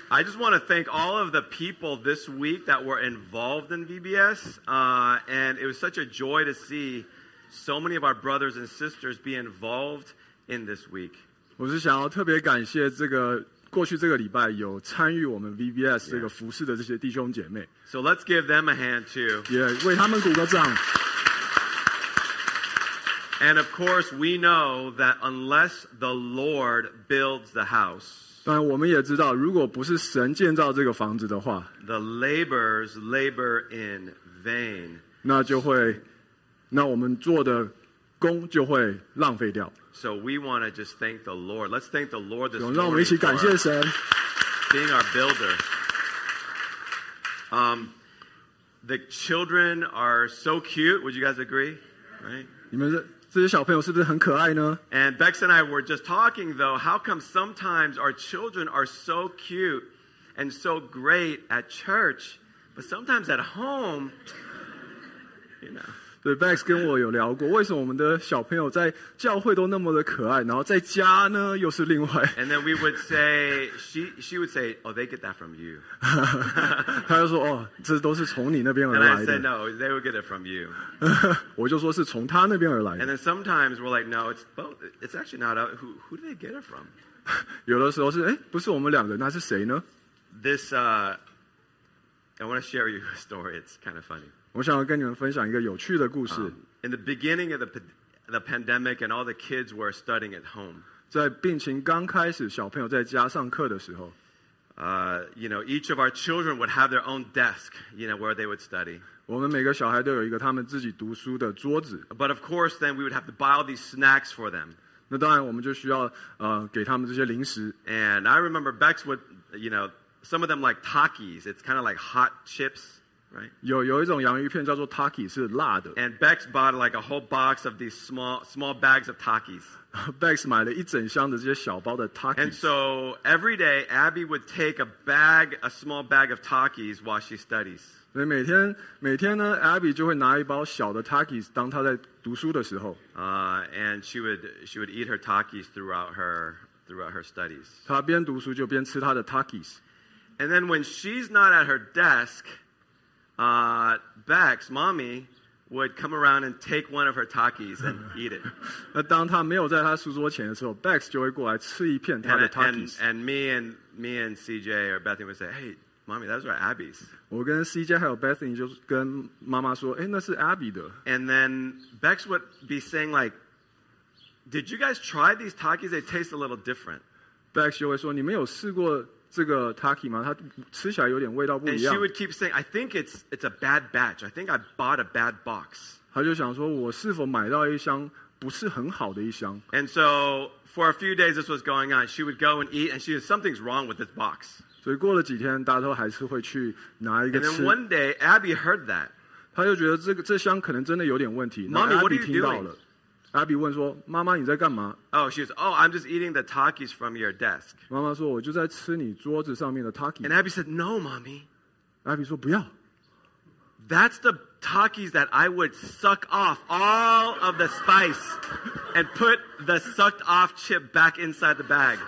I just want to thank all of the people this week that were involved in VBS, and it was such a joy to see so many of our brothers and sisters be involved in this week. 我是想要特别感谢过去这个礼拜有参与我们 VBS 这个服事的这些弟兄姐妹。 So let's give them a hand too. 也为他们鼓个掌。 And of course, we know that unless the Lord builds the house. 当然，我们也知道，如果不是神建造这个房子的话 ，the laborers labor in vain. 那我们做的工就会浪费掉。 So we want to just thank the Lord. Let's thank the Lord this morning 让我们一起感谢神 being our builder. The children are so cute. Would you guys agree? Right? 你们这些小朋友是不是很可爱呢 And Bex and I were just talking, though, how come sometimes our children are so cute and so great at church, but sometimes at home, you know. 对 ，Bex 跟我有聊过，为什么我们的小朋友在教会都那么的可爱，然后在家呢又是另外。 And then we would say, she would say, oh, they get that from you. 他就说，哦，这都是从你那边而 And 来 I 的。 said, no, they would get it from you. 我就说是从他那边而来 And 的。 then sometimes we're like, no, it's both. It's actually not. Who do they get it from? 有的时候是，不是我们两个，那是谁呢 This, I want to share you a story. It's kind of funny. 我想要跟你们分享一个有趣的故事。 In the beginning of the pandemic, and all the kids were studying at home. 在病情刚开始，小朋友在家上课的时候， each of our children would have their own desk, where they would study. 我们每个小孩都有一个他们自己读书的桌子。 But of course, then we would have to buy all these snacks for them. 那当然，我们就需要给他们这些零食。 And I remember Bex would, some of them like Takis. It's kind of like hot chips. Right? 有一种洋芋片叫做 Taki 是辣的。 And Bex bought like a whole box of these small bags of Takis. Bex 买了一整箱的这些小包的 Taki. And so every day Abby would take a small bag of Takis while she studies. 所以每天呢 ，Abby 就会拿一包小的 Taki 当她在读书的时候。 And she would eat her Takis throughout her studies. 她边读书就边吃她的 Takis. And then when she's not at her desk, Bex, mommy, would come around and take one of her Takis and eat it. 那当她没有在她书桌前的时候 ，Bex 就会过来吃一片她的 Takis. And me and CJ or Bethany would say, "Hey, mommy, those are Abby's." 我跟 CJ 还有 Bethany 就跟妈妈说，那是 Abby 的。 And then Bex would be saying like, "Did you guys try these Takis? They taste a little different." Bex 就会说，你们有试过这个 Taki 吗？它吃起来有点味道不一样。 And she would keep saying, "I think it's a bad batch. I think I bought a bad box." 他就想说，我是否买到一箱不是很好的一箱 And so for a few days this was going on. She would go and eat, and she said, "Something's wrong with this box." 所以过了几天，大家都还是会去拿一个 And 吃。 then one day, Abby heard that. 他就觉得这箱可能真的有点问题。 Mommy, what are you Abby 听到了 ，Abby 问说：“妈妈，你在干嘛？” Oh, she was, I'm just eating the Takis from your desk. 妈妈说：“我就在吃你桌子上面的 Taki。” And Abby said, "No, mommy. Abby 说：“不要。” That's the Takis that I would suck off all of the spice and put the sucked off chip back inside the bag.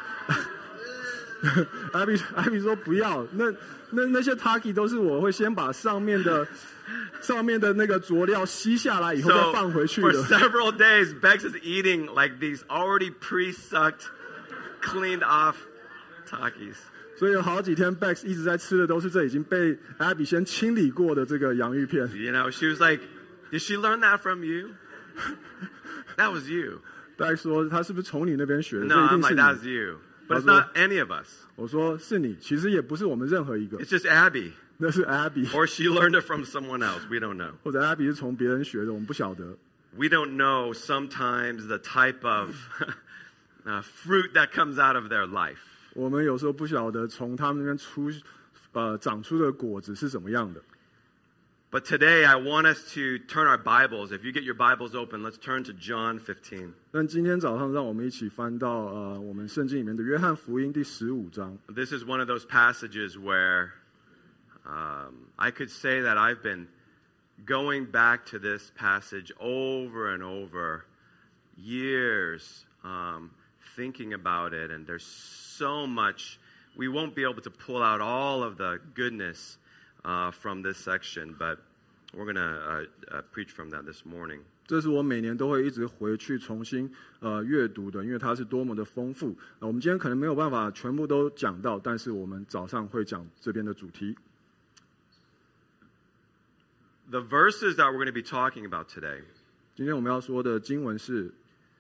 Abby 说：“不要，那些 Taki 都是我会先把上面的那个佐料吸下来以后再放回去的。” For several days, Bex is eating like these already pre-sucked, cleaned off Takis. 所以有好几天 Bex 一直在吃的都是这已经被 Abby 先清理过的这个洋芋片。 She was like, "Did she learn that from you?" That was you. Bex 说他是不是从你那边学的？ No, 这一 I'm 定 like, 是 that's 你。 you. But it's not any of us. 我说是你，其实也不是我们任何一个， It's just Abby. 那是 Abby， Or she learned it from someone else. We don't know. 或者 Abby 是从别人学的，我们不晓得。 We don't know sometimes the type of fruit that comes out of their life. 我们有时候不晓得从他们那边长出的果子是怎么样的。 But today I want us to turn our Bibles. If you get your Bibles open, let's turn to John 15. 但今天早上让我们一起翻到我们圣经里面的约翰福音第15章。 This is one of those passages where I could say that I've been going back to this passage over and over years, thinking about it, and there's so much we won't be able to pull out all of the goodness from this section, but we're going to preach from that this morning. 这是我每年都会一直回去重新阅读的，因为它是多么的丰富。我们今天可能没有办法全部都讲到，但是我们早上会讲这边的主题。 The verses that we're going to be talking about today. 今天我们要说的经文是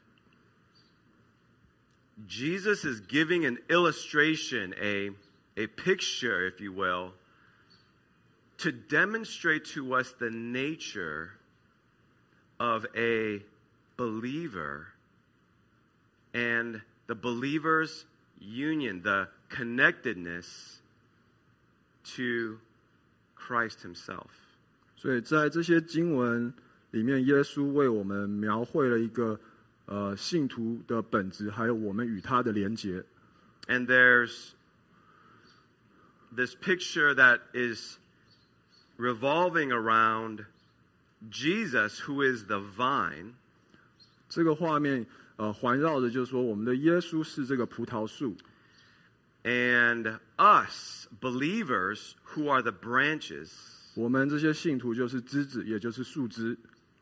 Jesus is giving an illustration, a picture, if you will, to demonstrate to us the nature of a believer and the believer's union, the connectedness to Christ himself. 所以在这些经文里面，耶稣为我们描绘了一个信徒的本质，还有我们与他的连结。 And there's this picture that is revolving around Jesus, who is the vine. 这个画面环绕着就是说，我们的耶稣是这个葡萄树。 And us, believers, who are the branches. 我们这些信徒就是枝子，也就是树枝。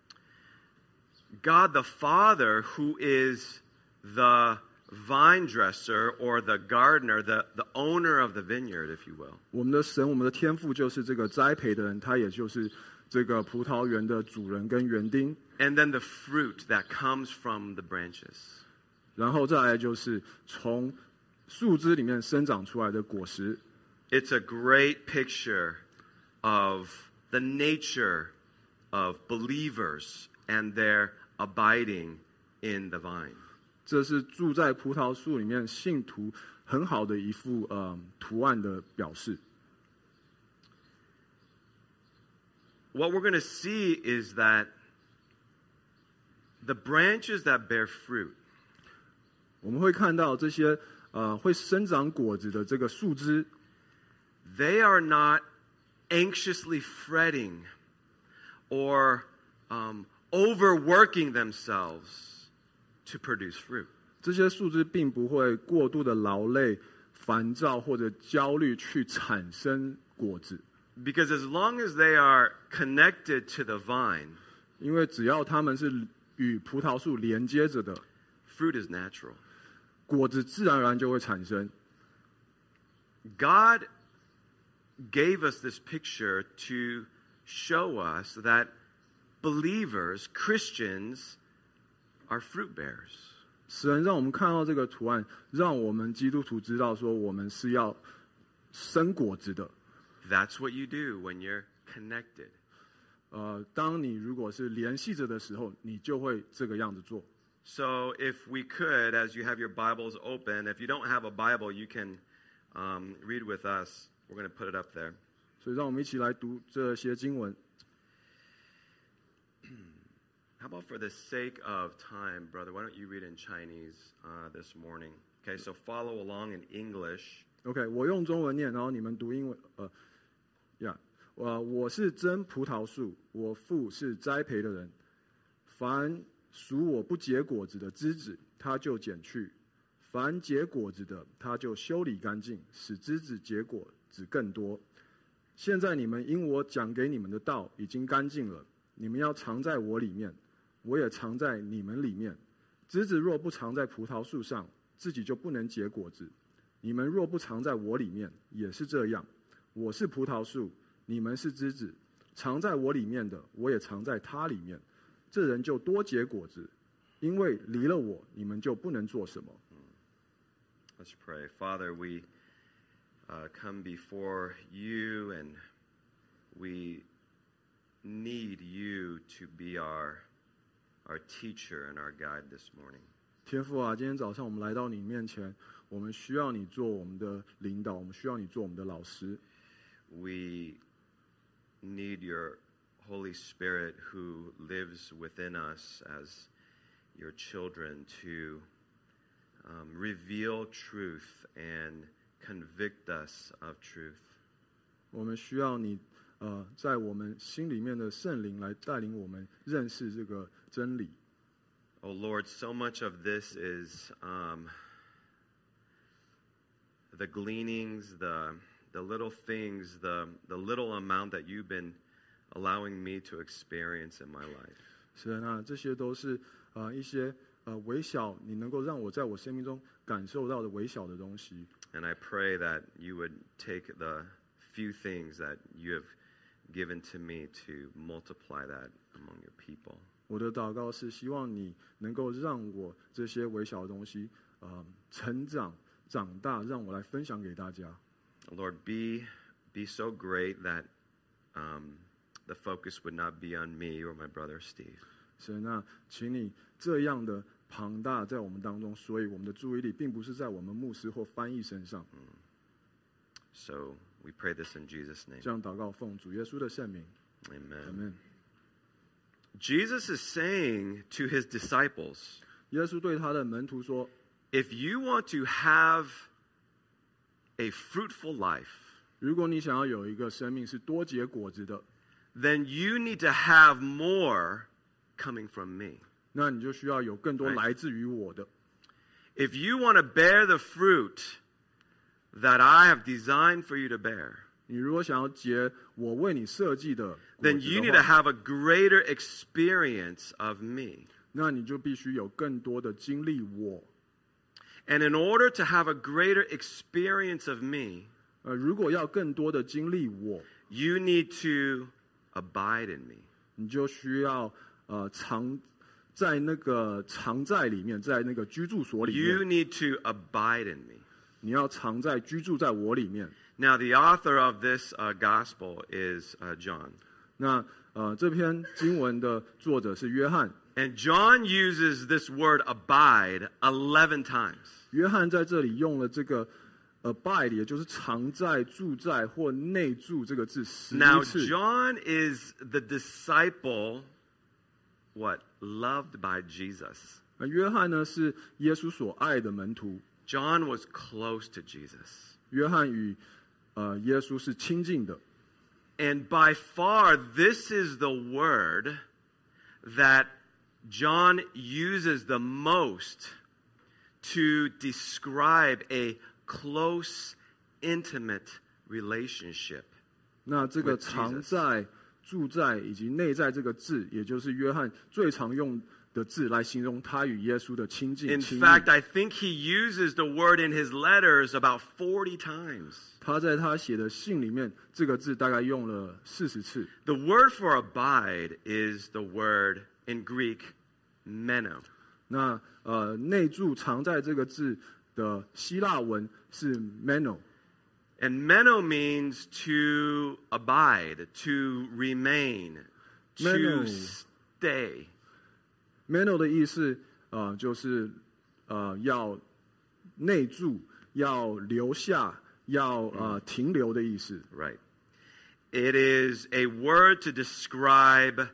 God the Father, who is the vine dresser or the gardener, the owner of the vineyard, if you will. 我们的神，我们的天父就是这个栽培的人，他也就是这个葡萄园的主人跟园丁。 And then the fruit that comes from the branches. 然后再来就是从树枝里面生长出来的果实。 It's a great picture of the nature of believers and their abiding in the vine. 这是住在葡萄树里面信徒很好的一幅图案的表示。 What we're going to see is that the branches that bear fruit, 我们会看到这些会生长果子的这个树枝 they are not anxiously fretting or overworking themselves to produce fruit. 这些树枝并不会过度的劳累、烦躁或者焦虑去产生果子。 Because as long as they are connected to the vine, 因为只要他们是与葡萄树连接着的， fruit is natural. 果子自然而然就会产生。 God gave us this picture to show us that believers, Christians, are fruit bearers. 神让我们看到这个图案，让我们基督徒知道说，我们是要生果子的。 That's what you do when you're connected. 当你如果是联系着的时候，你就会这个样子做。 So if we could, as you have your Bibles open, if you don't have a Bible, you can read with us. We're going to put it up there. 所以让我们一起来读这些经文。 How about for the sake of time, brother, why don't you read in Chinese this morning? Okay, so follow along in English. OK， 我用中文念，然后你们读英文。我是真葡萄树，我父是栽培的人。凡属我不结果子的枝子，他就剪去；凡结果子的，他就修理干净，使枝子结果子更多。现在你们因我讲给你们的道已经干净了，你们要藏在我里面，我也藏在你们里面。枝子若不藏在葡萄树上，自己就不能结果子。你们若不藏在我里面，也是这样。我是葡萄树，你们是枝子，藏在我里面的，我也藏在他里面。这人就多结果子，因为离了我，你们就不能做什么。 Let's pray. Father, we come before you and we need you to be our teacher and our guide this morning. 天父啊，今天早上我们来到你面前，我们需要你做我们的领导，我们需要你做我们的老师。 We need your Holy Spirit who lives within us as your children to reveal truth and convict us of truth. 我们需要你在我们心里面的圣灵来带领我们认识这个真理。 Oh Lord, so much of this is the gleanings, the little things, the little amount that you've been allowing me to experience in my life. 是的，那这些都是一些微小，你能够让我在我生命中感受到的微小的东西。 And I pray that you would take the few things that you have given to me to multiply that among your people. 我的祷告是希望你能够让我这些微小的东西成长长大，让我来分享给大家。 Lord, be so great that the focus would not be on me or my brother Steve. 神啊，请你这样的庞大在我们当中，所以我们的注意力并不是在我们牧师或翻译身上。 So we pray this in Jesus' name. 这样祷告，奉主耶稣的圣名。 Amen. Amen. Jesus is saying to his disciples, 耶稣对他的门徒说 if you want to have a fruitful life, 如果你想要有一个生命是多结果子的， then you need to have more coming from me. 那你就需要有更多 Right. 来自于我的。 If you want to bear the fruit that I have designed for you to bear, 你如果想要结我为你设计的果 then 子 you need 的 to 话， have a greater experience of me. 那你就必须有更多的经历我。 And in order to have a greater experience of me, 如果要更多的经历我， you need to abide in me. 你就需要藏在那个藏在里面，在那个居住所里 You 面， need to abide in me. 你要藏在居住在我里面。 Now, the author of this gospel is John. 那这篇经文的作者是约翰， And John uses this word abide 11 times. 约翰在这里用了这个abide， 也就是藏在、住在或内住这个字 Now, 11次。 John is the disciple, loved by Jesus. 那约翰呢是耶稣所爱的门徒， John was close to Jesus. 约翰与耶稣是亲近的。 And by far, this is the word that John uses the most to describe a close, intimate relationship. 那这个 with Jesus. 藏在、住在以及内在这个字，也就是约翰最常用的字来形容他与耶稣的亲近 In 亲密。 fact, I think he uses the word in his letters about 40 times. 他在他写的信里面，这个字大概用了40次。 The word for abide is the word in Greek, meno. 那内住藏在这个字的希腊文是 meno， And meno means to abide, to remain, Meno. to stay. meno 的意思就是要内住，要留下，要停留的意思。 Right. It is a word to describe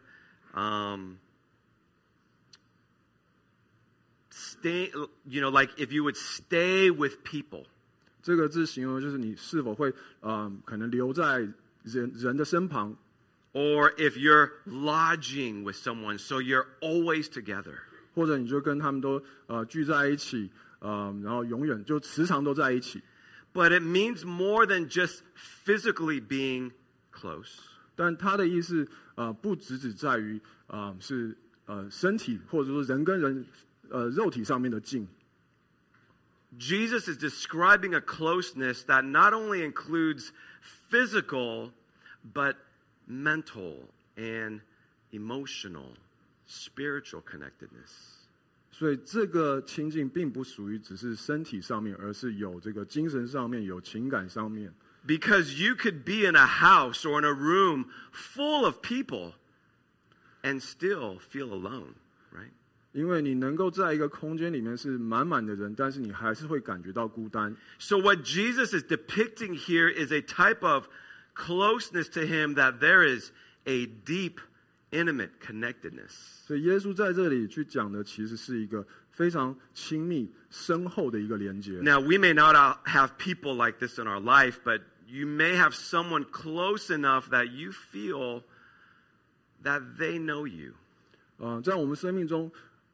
stay, like if you would stay with people. 这个字形容就是你是否会可能留在人的身旁， Or if you're lodging with someone, so you're always together. 或者你就跟他们都聚在一起，然后永远就时常都在一起。 But it means more than just physically being close. 但它的意思不只在于是身体或者说人跟人肉体上面的近。 Jesus is describing a closeness that not only includes physical, but mental and emotional, spiritual connectedness. 所以这个亲近并不属于只是身体上面，而是有这个精神上面、有情感上面。 Because you could be in a house or in a room full of people and still feel alone, right? 因为你能够在一个空间里面是满满的人，但是你还是会感觉到孤单。 So what Jesus is depicting here is a type of closeness to him that there is a deep, intimate connectedness. 所以耶稣在这里去讲的，其实是一个非常亲密、深厚的一个连接。 Now, we may not have people like this in our life, but you may have someone close enough that you feel that they know you. 在我们生命中，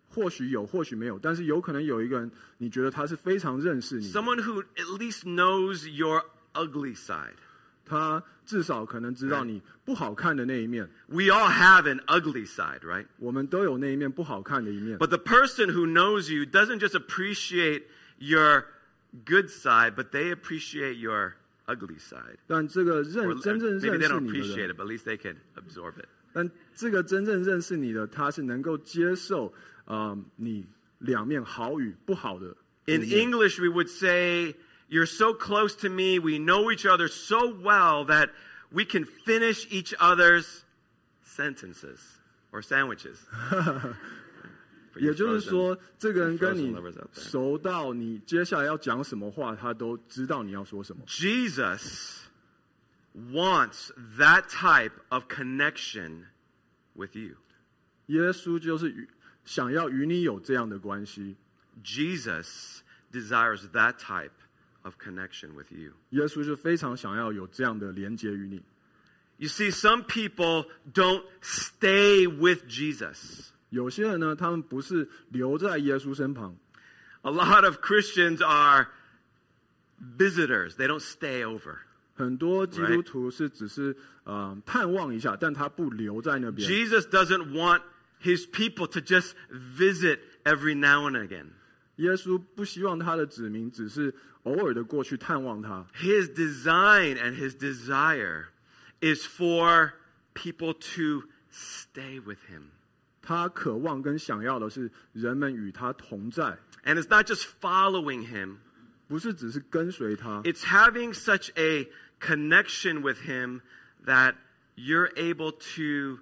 或许有，或许没有，但是有可能有一个人，你觉得他是非常认识你的， someone who at least knows your ugly side. 他至少可能知道你不好看的那一面。 We all have an ugly side, right? 我们都有那一面不好看的一面。 But the person who knows you doesn't just appreciate your good side, but they appreciate your ugly side. 但这个 Or 真正 maybe 认 they 识 don't 你的 appreciate 人， it, but at least they can absorb it. 但这个真正认识你的，他是能够接受你两面好与不好的一 In 面。 English, we would say, you're so close to me, we know each other so well that we can finish each other's sentences or sandwiches. 也就是说，这个人跟你 frozen lovers out there. 熟到你接下来要讲什么话，他都知道你要说什么。 Jesus wants that type of connection with you. 耶稣就是想要与你有这样的关系。 Jesus desires that type of connection with you. 耶稣就非常想要有这样的连接与你。 You see, some people don't stay with Jesus. 有些人呢，他们不是留在耶稣身旁， A lot of Christians are visitors. They don't stay over. 很多基督徒是只是探望一下，但他不留在那边。 Jesus doesn't want his people to just visit every now and again. 耶稣不希望他的子民只是偶尔的过去探望他。 His design and his desire is for people to stay with him. 他渴望跟想要的是人们与他同在， And it's not just following him. 不是只是跟随他， It's having such a connection with him that you're able to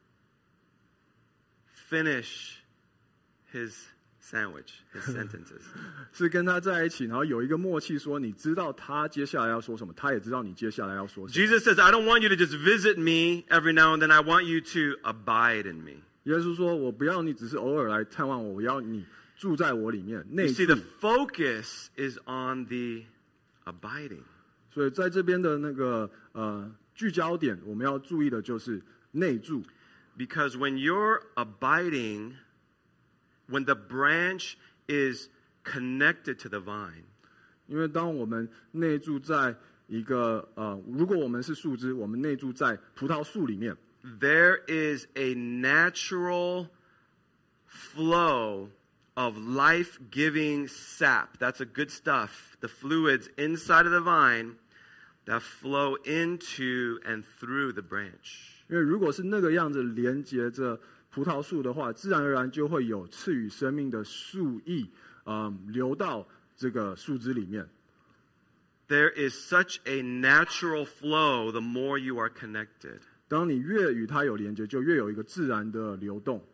finish his sandwich, his sentences. 是跟他在一起，然后有一个默契说，你知道他接下来要说什么，他也知道你接下来要说什么。 Jesus says, I don't want you to just visit me every now and then. I want you to abide in me. 耶稣说：“我不要你只是偶尔来探望我，我要你住在我里面， You 内 see, 住 the。focus is on the abiding. 所以在这边的那个聚焦点，我们要注意的就是内住。 Because when you're abiding, when the branch is connected to the vine, 因为当我们内住在一个如果我们是树枝，我们内住在葡萄树里面， there is a natural flow of life-giving sap. That's a good stuff. The fluids inside of the vine that flow into and through the branch. 因为如果是那个样子连接着葡萄树的话，自然而然就会有赐予生命的树液流到这个树枝里面。 There is such a natural flow the more you are connected. 当你越与它有连接，就越有一个自然的流动。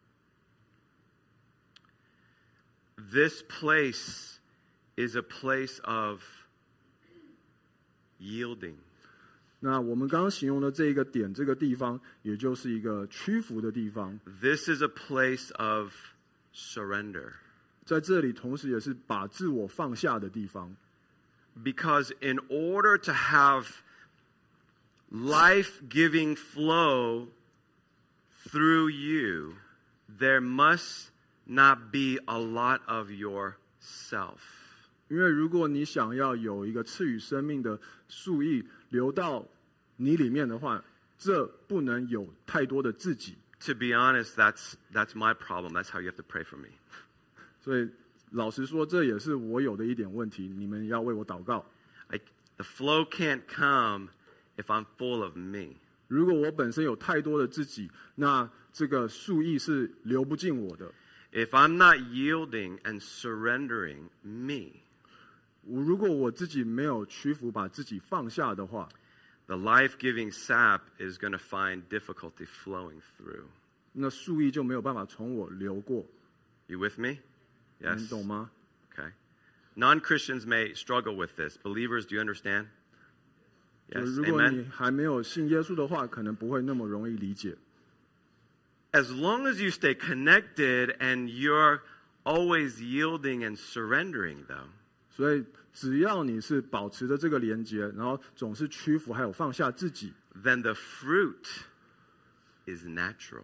This place is a place of yielding. 那我们刚刚形容的这一个点，这个地方，也就是一个屈服的地方。 This is a place of surrender. 在这里，同时也是把自我放下的地方。 Because in order to have life-giving flow through you, there must not be a lot of yourself. 因为如果你想要有一个赐予生命的树液流到你里面的话，这不能有太多的自己。 To be honest, that's my problem. That's how you have to pray for me. 所以老实说，这也是我有的一点问题。你们要为我祷告。 Like, the flow can't come if I'm full of me. 如果我本身有太多的自己，那这个树液是流不进我的。 If I'm not yielding and surrendering me, 如果我自己没有屈服，把自己放下的话， the life-giving sap is going to find difficulty flowing through. 那树液就没有办法从我流过。 You with me? 你 Yes? 懂吗？ Okay. Non-Christians may struggle with this. Believers, do you understand? 就 Yes. 如果 Amen? 你还没有信耶稣的话，可能不会那么容易理解。 As long as you stay connected and you're always yielding and surrendering, though, 所以只要你是保持着这个连接，然后总是屈服，还有放下自己， then the fruit is natural.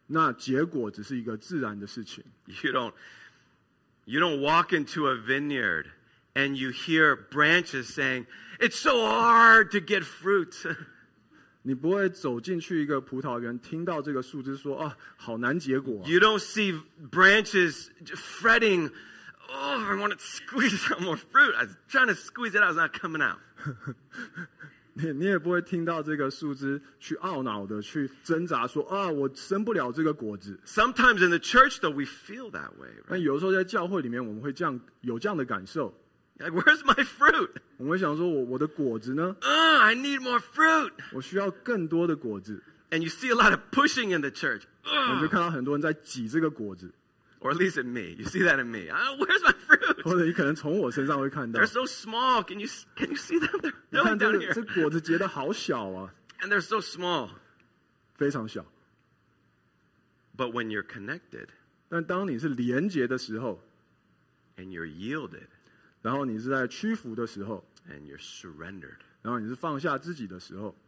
那结果只是一个自然的事情。 You don't walk into a vineyard and you hear branches saying, "It's so hard to get fruit." 你不会走进去一个葡萄园，听到这个树枝说：“啊，好难结果、啊。” You don't see branches fretting, "Oh, I want to squeeze out more fruit. I was trying to squeeze it out, it's not coming out." 你也不会听到这个树枝去懊恼的去挣扎说：“啊，我生不了这个果子。” Sometimes in the church, though, we feel that way, 但 right? 有的时候在教会里面，我们会有这样的感受。 Like, where's my fruit? 我们会想说：“我的果子呢？ I need more fruit. 我需要更多的果子。” And you see a lot of pushing in the church. 我们就看到很多人在挤这个果子， Or at least in me. You see that in me. Where's my fruit? 或者你可能从我身上会看到 They're，so small. Can you see them? 你 They're 看 like 这 down 个 here. 果子结的好小啊， And they're so small. 非常小。 But when you're connected 但当你是连结的时候， and you're yielded 然后你是在屈服的时候， and you're surrendered, 然后你是放下自己的时候，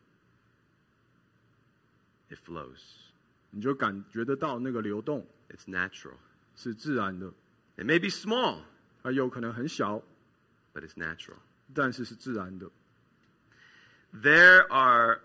it flows. 你就感觉得到那个流动 It's natural. 是自然的。 It may be small, 它有可能很小， but it's natural. 但是是自然的。 There are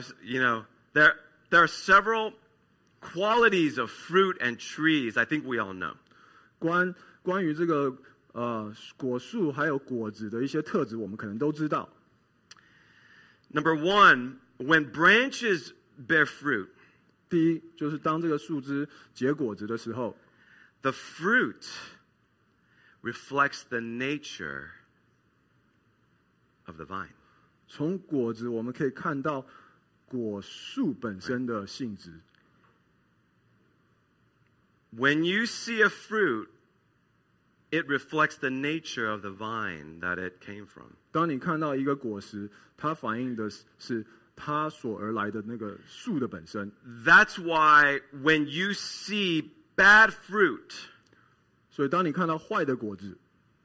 several qualities of fruit and trees. I think we all know. 关于这个果树还有果子的一些特质，我们可能都知道。 Number one, when branches bear fruit, 第一，就是当这个树枝结果子的时候， the fruit reflects the nature of the vine. 从果子我们可以看到果树本身的性质。 When you see a fruit, it reflects the nature of the vine that it came from. 当你看到一个果实，它反映的是它所而来的那个树的本身。 That's why when you see bad fruit, 所以当你看到坏的果子，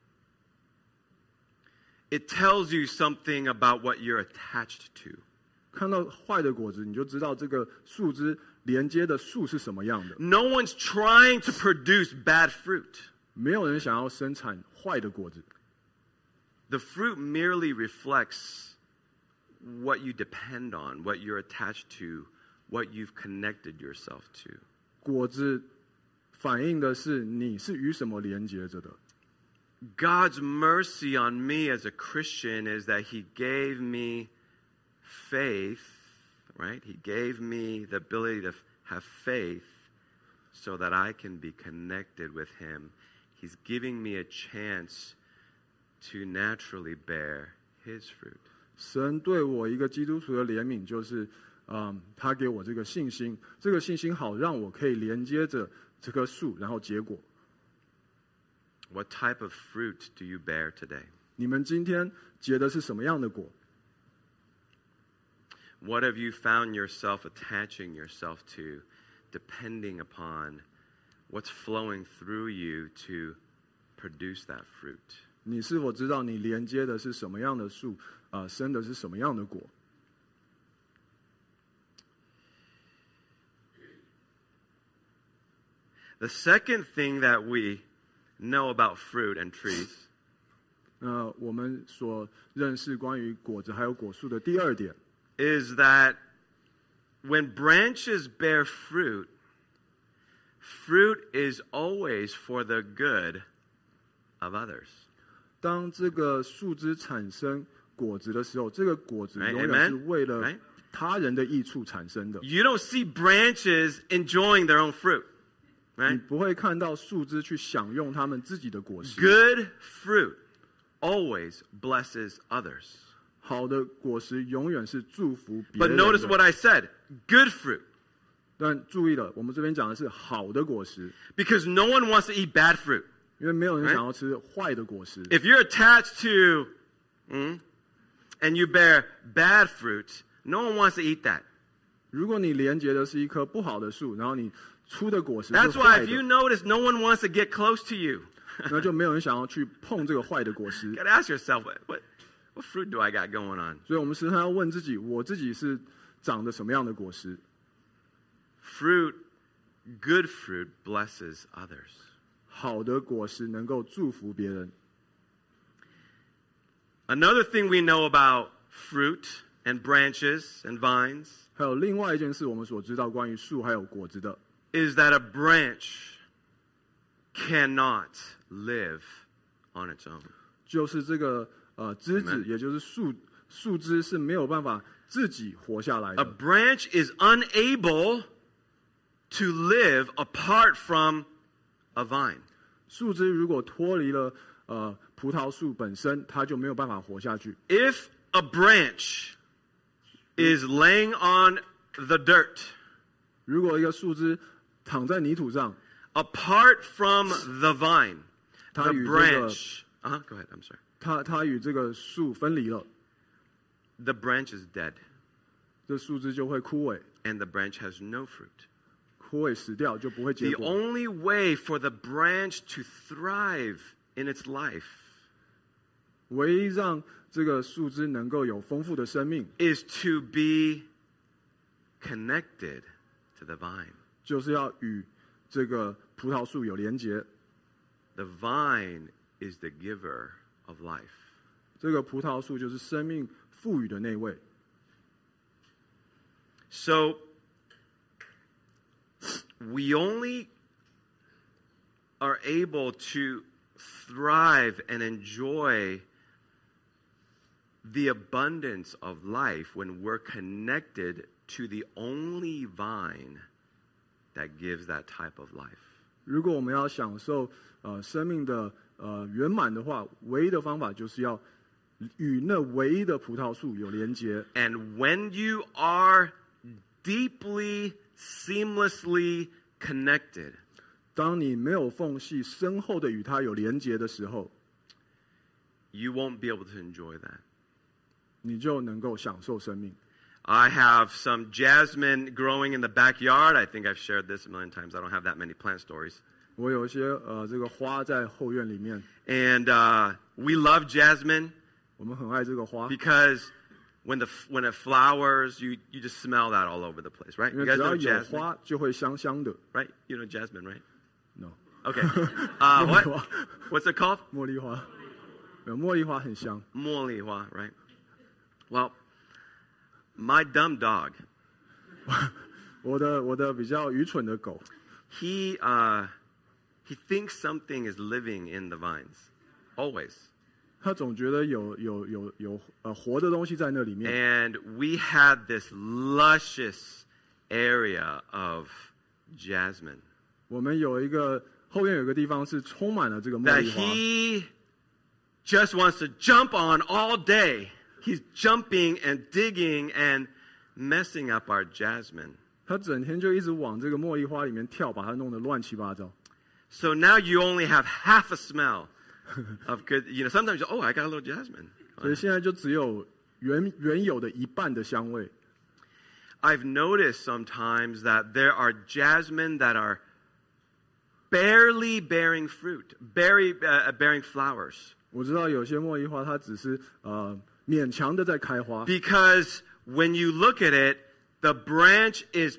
it tells you something about what you're attached to. 看到坏的果子，你就知道这个树枝连接的树是什么样的。 No one's trying to produce bad fruit. 没有人想要生产坏的果子， The fruit merely reflects what you depend on, what you're attached to, what you've connected yourself to. 果子反映的是你是与什么连接着的。 God's mercy on me as a Christian is that He gave me faith, right? He gave me the ability to have faith so that I can be connected with Him. He's giving me a chance to naturally bear His fruit. 神对我一个基督徒的怜悯，就是他给我这个信心，这个信心好让我可以连接着这棵树，然后结果。 What type of fruit do you bear today? 你们今天结的是什么样的果？ What have you found yourself attaching yourself to, depending upon what's flowing through you to produce that fruit? 你是否知道你连接的是什么样的树，生的是什么样的果？ The second thing that we know about fruit and trees 我们所认识关于果子还有果树的第二点， is that when branches bear fruit, fruit is always for the good of others. 当这个树枝产生果子的时候，这个果子 Right, 永远 amen? 是为了 Right? 他人的益处产生的。 You don't see branches enjoying their own fruit, 你 right? 不会看到树枝去享用他们自己的果实。 Good fruit always blesses others. 好的果实永远是祝福别 But 人 notice what 的。 I said, good fruit. 但注意了，我们这边讲的是好的果实， Because no one wants to eat bad fruit. 因为没有人 Right? 想要吃坏的果实。 If you're attached to, and you bear bad fruit, no one wants to eat that. 如果你连接的是一棵不好的树，然后你出的果实是 That's 坏 why if you 的， notice, no one wants to get close to you. 那就没有人想要去碰这个坏的果实 You。gotta ask yourself, what fruit do I got going on? 所以我们时常要问自己，我自己是长的什么样的果实？ Fruit good fruit blesses others. 好的果实能够祝福别人。 Another thing we know about fruit and branches and vines 还有另外一件事，我们所知道关于树还有果子的， is that a branch cannot live on its own. 就是这个枝子， Amen. 也就是树枝是没有办法自己活下来 A 的。 branch is unable to live apart from a vine. 树枝如果脱离了葡萄树本身，它就没有办法活下去。 If a branch is laying on the dirt 如果一个树枝躺在泥土上， apart from the vine, 它 the 与这个 branch, go ahead, I'm sorry. 它与这个树分离了， The branch is dead 这树枝就会枯萎， and the branch has no fruit. 枯萎死掉就不会结 The 果。 only way for the branch to thrive in its life 唯一让这个树枝能够有丰富的生命， is to be connected to the vine. 就是要与这个葡萄树有连结。 The vine is the giver of life. 这个葡萄树就是生命赋予的那位。 So we only are able to thrive and enjoy the abundance of life when we're connected to the only vine that gives that type of life. 如果我们要享受生命的圆满的话，唯一的方法就是要与那唯一的葡萄树有连结。 And when you are deeply, seamlessly connected, 当你没有缝隙、深厚的与它有连结的时候， you won't be able to enjoy that. 你就能够享受生命。 I have some jasmine growing in the backyard. I think I've shared this a million times. I don't have that many plant stories. 我有一些这个花在后院里面， And we love jasmine 我们很爱这个花， because when it flowers, you just smell that all over the place, right? 因 You 为 guys 只 know 要有 jasmine, 花就会香香的。 right? You know jasmine, right? No， Okay. 茉莉花 What's it called? 茉莉花，茉莉花很香。 茉莉花, right? Well, my dumb dog, 我的比较愚蠢的狗， he thinks something is living in the vines, always. 它总觉得有活的东西在那里面。 And we had this luscious area of jasmine 我们有一个后院有个地方是充满了这个茉 that 莉花， he just wants to jump on all day. He's jumping and digging and messing up our jasmine. 它整天就一直往这个茉莉花里面跳，把它弄得乱七八糟。 So now you only have half a smell of good. Sometimes you, I got a little jasmine. 所以现在就只有原有的一半的香味。 I've noticed sometimes that there are jasmine that are barely bearing fruit, bearing flowers. 我知道有些茉莉花它只是勉强的在开花， Because when you look at it, the branch is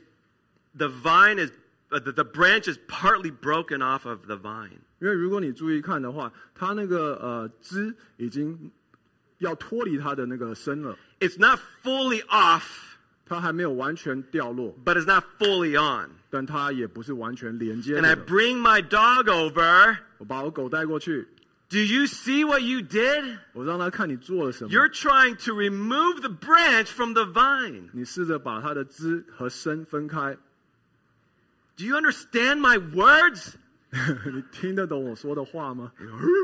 partly broken off of the vine. 因为如果你注意看的话，它那个枝已经要脱离它的那个身了， It's not fully off, 它还没有完全掉落， but it's not fully on. 但它也不是完全连接 And I 的。 bring my dog over. 我把我狗带过去， Do you see what you did? 我让它看你做了什么。 You're trying to remove the branch from the vine. 你试着把它的枝和身分开。 Do you understand my words? 你听得懂我说的话吗？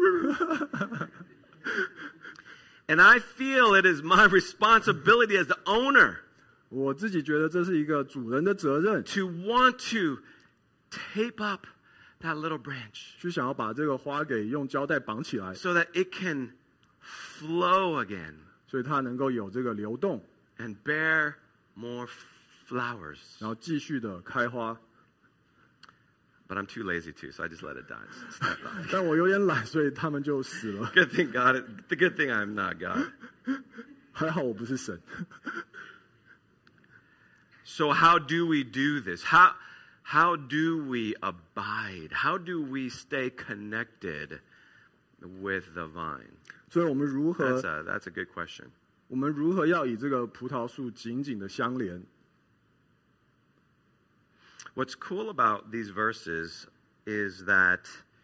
And I feel it is my responsibility as the owner 我自己觉得这是一个主人的责任， to want to tape up that little branch 去想要把这个花给用胶带绑起来， so that it can flow again 所以它能够有这个流动， and bear more flowers. 然后继续的开花。 But I'm too lazy to, so I just let it die. Step out. 但我有点懒，所以他们就死了。 Good thing the good thing I'm not God. 还好我不是神。 So how do we do this? How how do we abide? How do we stay connected with the vine? 所以我们如何 That's a good question. 我们如何要以这个葡萄树紧紧的相连？ What's cool about these verses is that,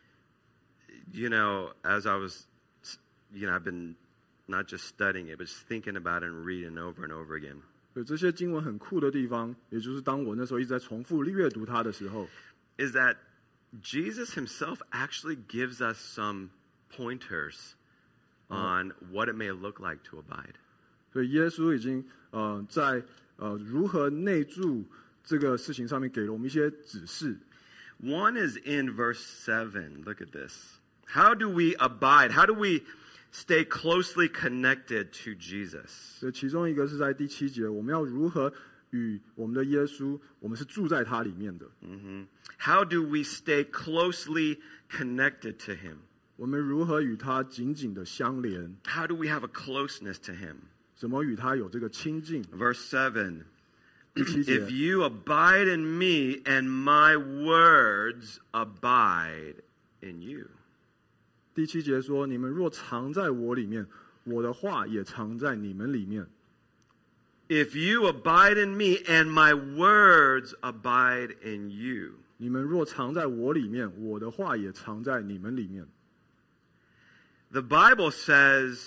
as I was, I've been not just studying it, but just thinking about it and reading over and over again. 对，这些经文很酷的地方，也就是当我那时候一直在重复阅读它的时候， Is that Jesus himself actually gives us some pointers on what it may look like to abide. 所以耶稣已经在如何内住这个事情上面给了我们一些指示。 One is in verse 7. Look at this. How do we abide? How do we stay closely connected to Jesus? 所以其中一个是在第7节，我们要如何与我们的耶稣，我们是住在他里面的。 How do we stay closely connected to him? 我们如何与他紧紧的相连？ How do we have a closeness to him? 怎么与他有这个亲近？ Verse 7. 第7节 If you abide in me and my words abide in you. 第7节说：“你们若藏在我里面，我的话也藏在你们里面。” If you abide in me and my words abide in you. 你们若藏在我里面，我的话也藏在你们里面。 The Bible says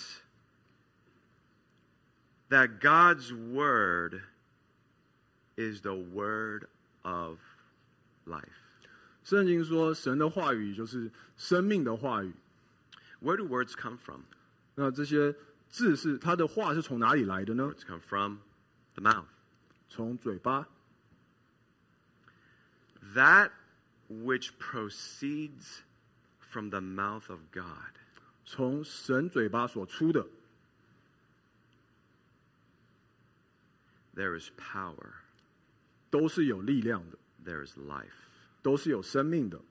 that God's word is the word of life. 圣经说，神的话语就是生命的话语。 Where do words come from? 那这些字是他的话是从哪里来的呢？ Words come from the mouth. 从嘴巴。 That which proceeds from the mouth of God. 从神嘴巴所出的， There is power. 都是有力量的， There is life. 都是有生命的。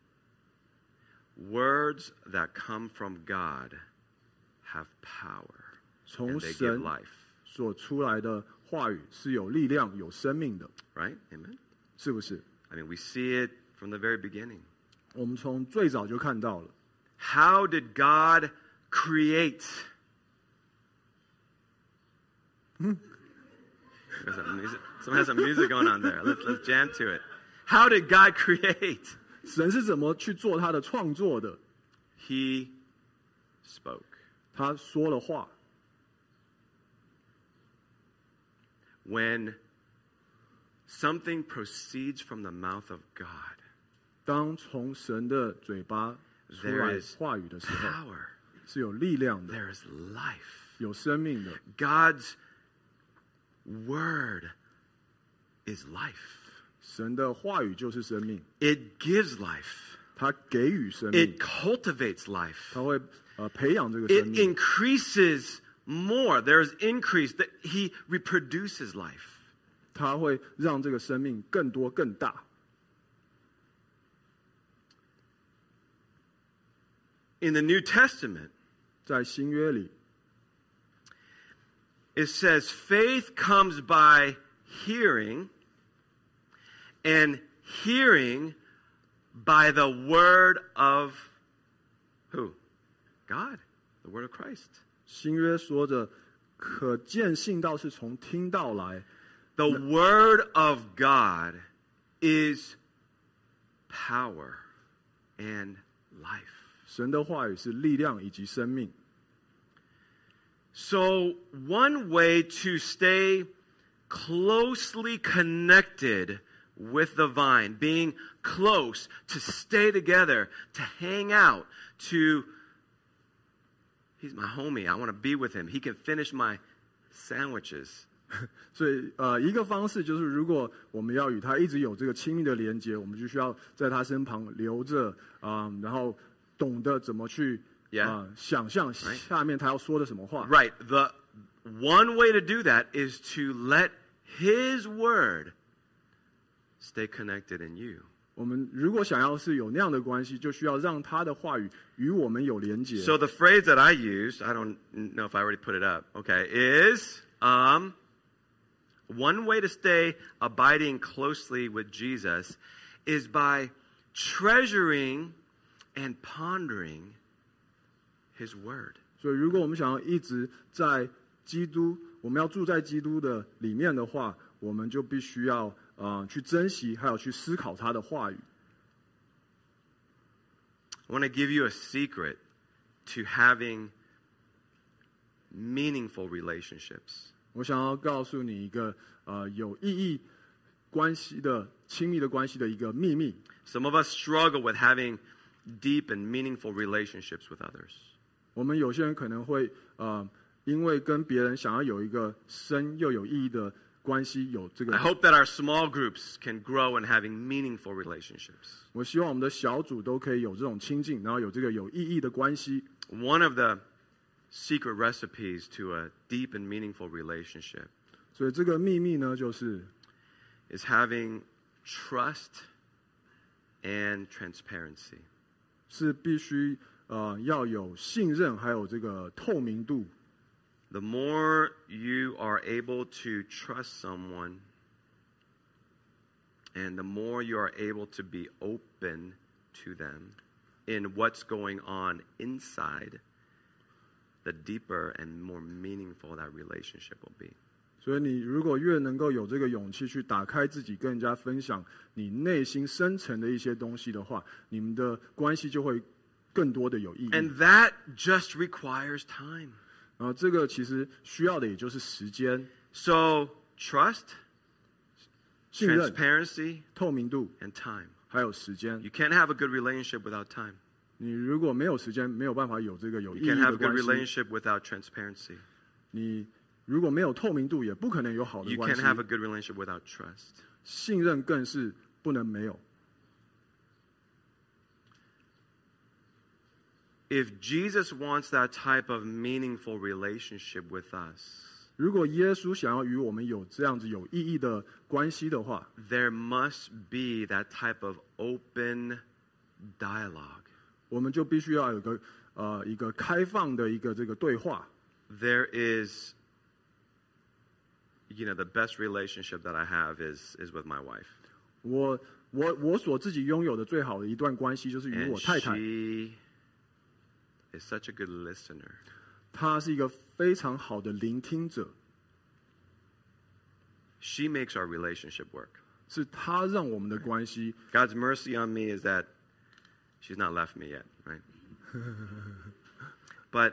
Words that come from God have power. 从 And they give 神 life. 所出来的话语是有力量、有生命的， Right? Amen? 是不是？ I mean, we see it from the very beginning. 我们从最早就看到了， How did God create? Someone has some music going on there. Let's jam to it. How did God create? 神是怎么去做他的创作的？ He spoke. 他说了话。 When something proceeds from the mouth of God, 当从神的嘴巴出来 there is 话语的时候， power. 是有力量的， There is life. 有生命的。 God's word is life. 神的话语就是生命， It gives life. 它给予生命 It，cultivates life. 它会培养这个 It 生命， increases more. There's increase that he reproduces life. 它会让这个生命更多更大。 In the New Testament, 在新约里， it says faith comes by hearing, and hearing by the word of who? God, the word of Christ. 新约说着，可见信道是从听道来， The word of God is power and life. 神的话语是力量以及生命。 So one way to stay closely connected with the vine, being close, to stay together, to hang out, he's my homie, I want to be with him. He can finish my sandwiches. 所以一个方式就是，如果我们要与他一直有这个亲密的连接，我们就需要在他身旁留着，然后懂得怎么去 Yeah. 想象下面他要说的什么话。 Right. The one way to do that is to let his word stay connected in you. 我们如果想要是有那样的关系，就需要让他的话语与我们有连结。 So the phrase that I used, I don't know if I already put it up, okay, is one way to stay abiding closely with Jesus is by treasuring and pondering His Word. 所以，如果我们想要一直在基督，我们要住在基督的里面的话，我们就必须要去珍惜，还有去思考他的话语。 I want to give you a secret to having meaningful relationships. 我想要告诉你一个有意义关系的亲密的关系的一个秘密。 Some of us struggle with having deep and meaningful relationships with others. 我们有些人可能会因为跟别人想要有一个深又有意义的关系，有这个。 I hope that our small groups can grow in having meaningful relationships. 我希望我们的小组都可以有这种亲近，然后有这个有意义的关系。 One of the secret recipes to a deep and meaningful relationship 所以这个秘密呢， is having trust and transparency. 是必须要有信任，还有这个透明度。 The more you are able to trust someone, and the more you are able to be open to them in what's going on inside, the deeper and more meaningful that relationship will be. 所以你如果越能够有这个勇气去打开自己，跟人家分享你内心深层的一些东西的话，你们的关系就会更多的有意义。 And that just requires time. 然后这个其实需要的也就是时间。 So trust, 信任、 transparency, 透明度 and time. 还有时间。 You can't have a good relationship without time. 你如果没有时间，没有办法有这个有意 You 义 can't 的 have a good 关系。 relationship without transparency. 你如果没有透明度，也不可能有好的 You 关 can't 系。 have a good relationship without trust. 信任更是不能没有。 If Jesus wants that type of meaningful relationship with us, 如果耶稣想要与我们有这样子有意义的关系的话， there must be that type of open dialogue. 我们就必须要有一个开放的一个这个对话。 There is, the best relationship that I have is with my wife. 我所自己拥有的最好的一段关系就是与 And 我太太， she is such a good listener. 她是一个非常好的聆听者， She makes our relationship work. 是她让我们的关系。 God's mercy on me is that she's not left me yet, right? But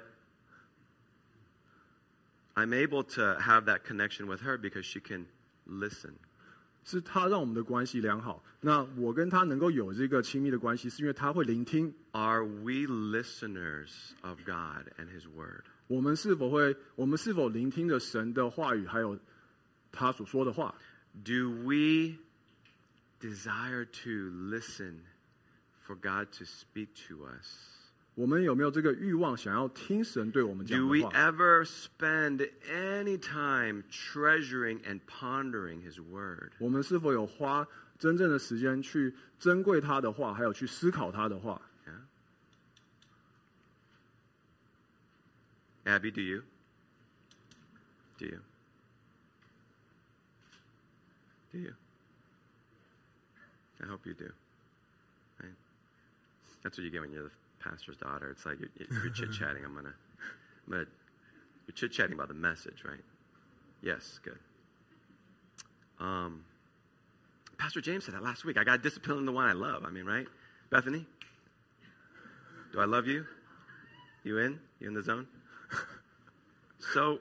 I'm able to have that connection with her because she can listen. 是她让我们的关系良好。那我跟她能够有这个亲密的关系，是因为她会聆听。 Are we listeners of God and His Word? 我们是否聆听着神的话语，还有他所说的话？ Do we desire to listen for God to speak to us? 我们有没有这个欲望，想要听神对我们讲 Do 的 we 话？ ever spend any time treasuring and pondering His Word? 我们是否有花真正的时间去珍贵他的话，还有去思考他的话？ Abby, do you? Do you? Do you? I hope you do. Right? That's what you get when you're the pastor's daughter. It's like you're chit-chatting. You're chit-chatting about the message, right? Yes, good. Pastor James said that last week. I got discipline in the one I love. I mean, right? Bethany? Do I love you? You in? You in the zone? So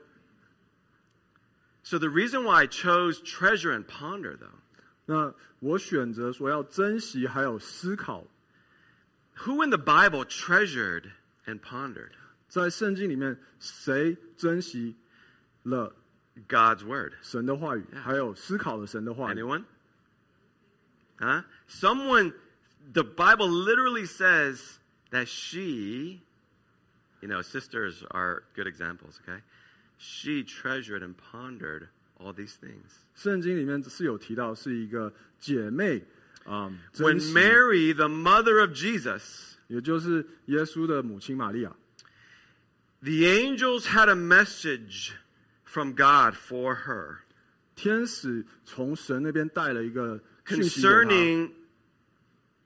the reason why I chose treasure and ponder, though. 那我选择说要珍惜还有思考。 Who in the Bible treasured and pondered? 在圣经里面，谁珍惜了 God's word. 神的话语，还有思考了神的话语？ Anyone? Huh? Someone, the Bible literally says that she, sisters are good examples, okay? She treasured and pondered all these things. 圣经里面是有提到，是一个姐妹珍 When 惜， Mary, the mother of Jesus, 也就是耶稣的母亲玛利亚， the angels had a message from God for her 天使从神那边带了一个讯息给她， concerning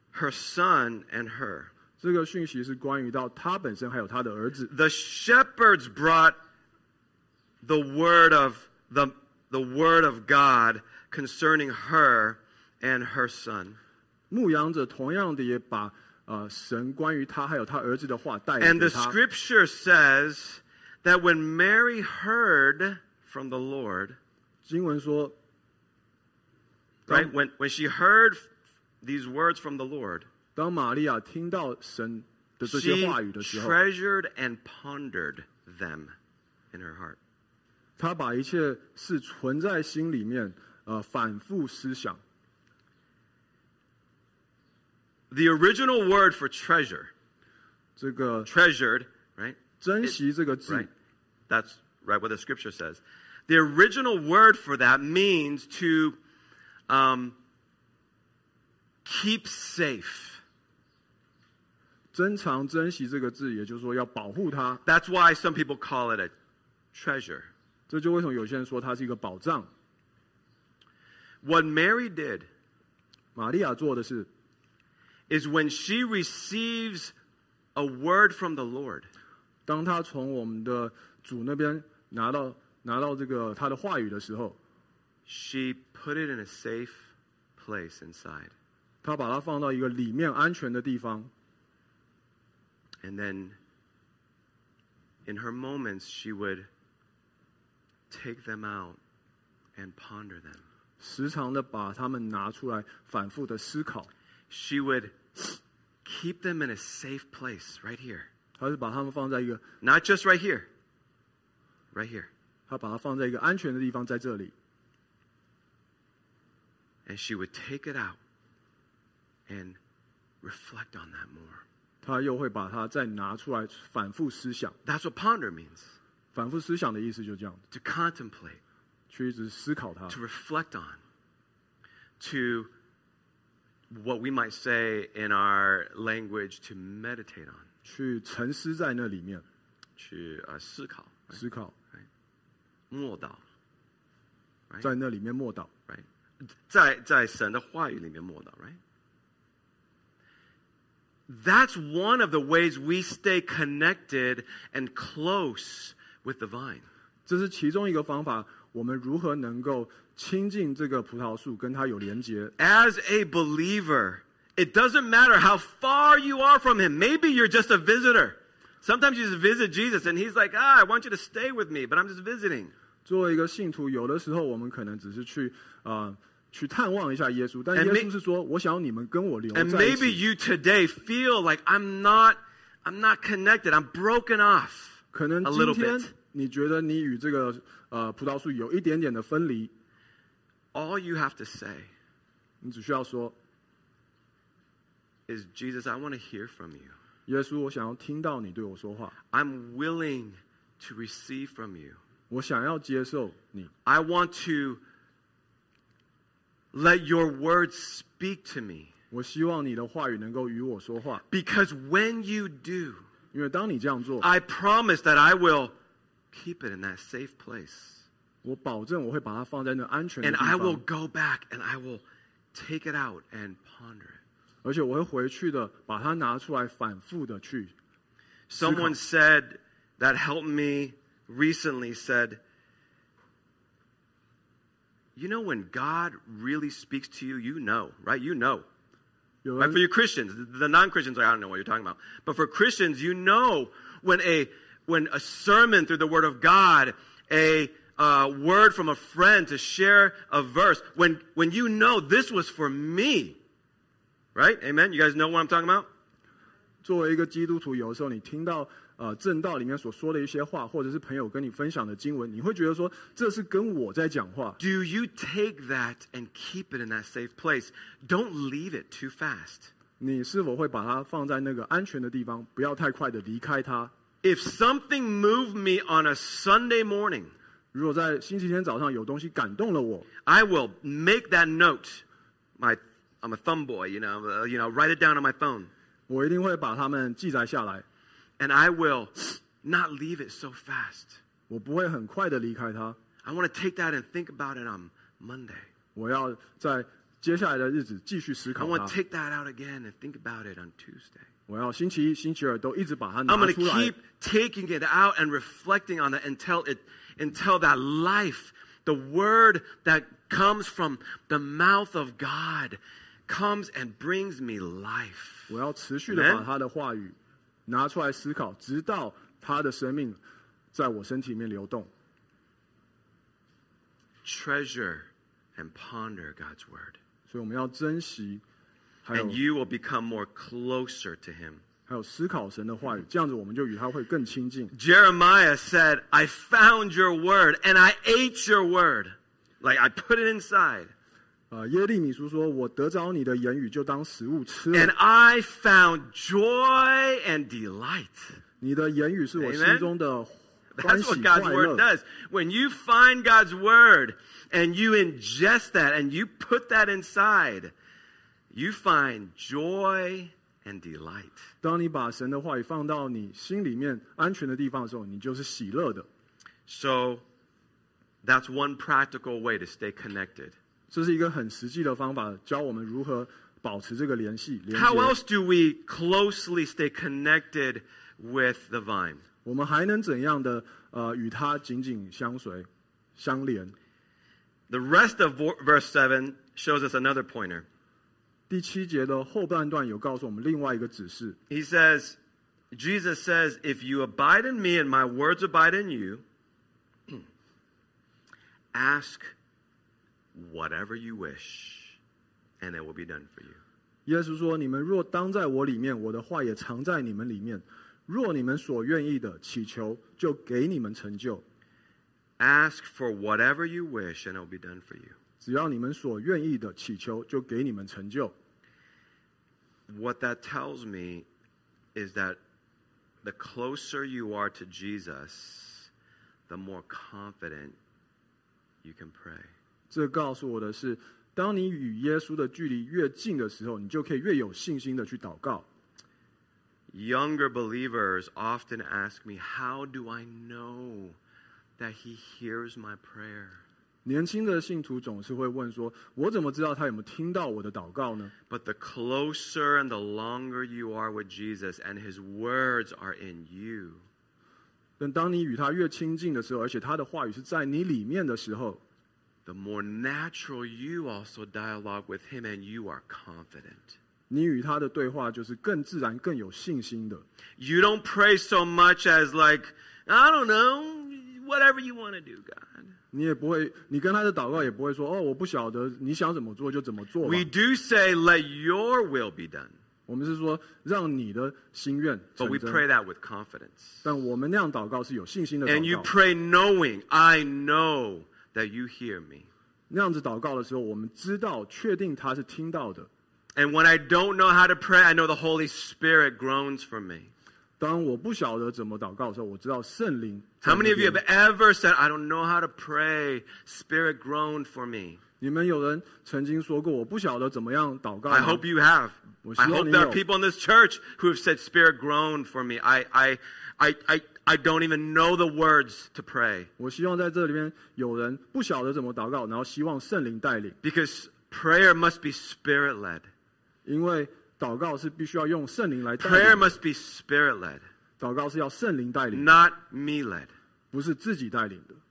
her son and her. 这个讯息是关于到他本身还有他的儿子。 The shepherds brought the word of God concerning her and her son. 牧羊者同样的也把神关于他还有他儿子的话带 And 给 the 他。 scripture says that when Mary heard from the Lord, 经文说， right, when she heard these words from the Lord, 当玛利亚听到神的这些 she 话语的时候， treasured and pondered them in her heart. 她把一切事存在心里面，反复思想。 The original word for treasure, 这个 treasured, right? 珍惜这个字 Right. That's right what the scripture says. The original word for that means to keep safe. 珍藏珍惜这个字，也就是说要保护它。 That's why some people call it a treasure. 这就为什么有些人说它是一个宝藏。 What Mary did 玛利亚做的是， is when she receives a word from the Lord, 当她从我们的主那边拿到这个他的话语的时候， she put it in a safe place inside. 她把它放到一个里面安全的地方。 And then in her moments, she would take them out and ponder them. 时常的把它们拿出来，反复的思考。 She would keep them in a safe place right here. 她是把它们放在一个， Not just right here. Right here. 她把它放在一个安全的地方，在这里。 And she would take it out and reflect on that more. 她又会把它再拿出来，反复思想。 That's what ponder means. 反复思想的意思就这样， To contemplate, 去一直思考它， to reflect on, to what we might say in our language, to meditate on, 去沉思在那里面， 去思考， 思考， 默祷， 在那里面默祷。 right? 在神的话语里面默祷 right? That's one of the ways we stay connected and close with the vine. 这是其中一个方法，我们如何能够亲近这个葡萄树，跟它有连结。 As a believer, it doesn't matter how far you are from him. Maybe you're just a visitor. Sometimes you just visit Jesus and he's like, I want you to stay with me, but I'm just visiting. 作为一个信徒，有的时候我们可能只是去探望一下耶稣，但耶稣是说，我想要你们跟我留在 And 一 maybe 起。 you today feel like I'm not connected. I'm broken off 可能 a 今 little 天 bit. 你觉得你与这个葡萄树有一点点的分离， All you have to say 你只需要说， is, Jesus, I want to hear from you. 耶稣，我想要听到你对我说话， I'm willing to receive from you. 我想要接受你， I want to let your words speak to me. 我希望你的话语能够与我说话， Because when you do, 因为当你这样做， I promise that I will keep it in that safe place. 我保证我会把它放在那安全的 And 地 I will 方， go back and I will take it out and ponder it. 而且我会回去的，把它拿出来，反复的去。 Someone said that helped me recently said, you know, when God really speaks to you, you know, right? You know. 有 Right? 人 For you Christians, the non-Christians, I don't know what you're talking about. But for Christians, you know when a sermon through the Word of God, a word from a friend to share a verse, when you know this was for me, right? Amen? You guys know what I'm talking about? 作为一个基督徒，有的时候你听到正道里面所说的一些话，或者是朋友跟你分享的经文，你会觉得说这是跟我在讲话。 Do you take that and keep it in that safe place? Don't leave it too fast. 你是否会把它放在那个安全的地方，不要太快的离开它？ If something moved me on a Sunday morning, 如果在星期天早上有东西感动了我， I will make that note. I'm a thumb boy, you know, write it down on my phone. 我一定会把它们记载下来， And I will not leave it so fast. 我不会很快的离开它。 I want to take that and think about it on Monday. 我要在接下来的日子继续思 I 考 want to 它。 take that out again and think about it on Tuesday. 我要星期一、星期二都一直把它 I'm 拿 going 出 to 来 keep，taking it out and reflecting on it until that life, the word that comes from the mouth of God, comes and brings me life. 我要持续的 Amen？ 把他的话语拿出来思考，直到他的生命在我身体里面流动。 Treasure and ponder God's word. 所以我们要珍惜，还有 And you will become more closer to him. 还有思考神的话语，这样子我们就与他会更亲近。 Jeremiah said, I found your word and I ate your word. Like I put it inside. 耶利米书说：“我得着你的言语，就当食物吃 And 了。 I found joy and delight. 你的言语是我 Amen？ 心中的欢 That's 喜 what 快 God's word 乐。 does. When you find God's word and you ingest that and you put that inside, you find joy and delight. 当你把神的话语放到你心里面安全的地方的时候，你就是喜乐的。 So that's one practical way to stay connected. 这是一个很实际的方法，教我们如何保持这个联系。连 How 接 else do we closely stay connected with the vine? 我们还能怎样的与它紧紧相随、相连？ The rest of verse 7 shows us another pointer. 第7节的后半段有告诉我们另外一个指示。 He says, Jesus says, if you abide in me and my words abide in you, ask whatever you wish, and it will be done for you. 耶稣说：“你们若当在我里面，我的话也藏在你们里面。若你们所愿意的祈求，就给你们成就。 Ask for whatever you wish, and it will be done for you. 只要你们所愿意的祈求，就给你们成就。” What that tells me is that the closer you are to Jesus, the more confident you can pray. 这告诉我的是，当你与耶稣的距离越近的时候，你就可以越有信心的去祷告。 Younger believers often ask me, how do I know that he hears my prayer? 年轻的信徒总是会问说：“我怎么知道他有没有听到我的祷告呢？” But the closer and the longer you are with Jesus and his words are in you, 但当你与他越亲近的时候，而且他的话语是在你里面的时候， the more natural you also dialogue with him and you are confident. 你与他的对话就是更自然、更有信心的。 You don't pray so much as like, I don't know, whatever you want to do, God. 你也不会，你跟他的祷告也不会说：“哦，我不晓得，你想怎么做就怎么做吧。” We do say, let your will be done. 我们是说，让你的心愿 But 成 we 真。 pray that with confidence. 但我们那样祷告是有信心的 And you 祷告。 pray knowing, I know that you hear me. 那样子祷告的时候，我们知道、确定他是听到的。 And when I don't know how to pray, I know the Holy Spirit groans for me. 当我不晓得怎么祷告的时候，我知道圣灵在 How 那 many of you 边。 have ever said, I don't know how to pray, Spirit groaned for me? 你们有人曾经说过，我不晓得怎么样祷告 I 吗 hope you have. I hope there are people in this church who have said, Spirit groaned for me. I don't even know the words to pray. 我希望在这里边有人不晓得怎么祷告，然后希望圣灵带领， Because prayer must be Spirit-led. 因为祷告是必须要用圣灵来带 Prayer 领的。 must be Spirit-led, 祷告是要圣灵带领， not me-led. 不是自己带领的。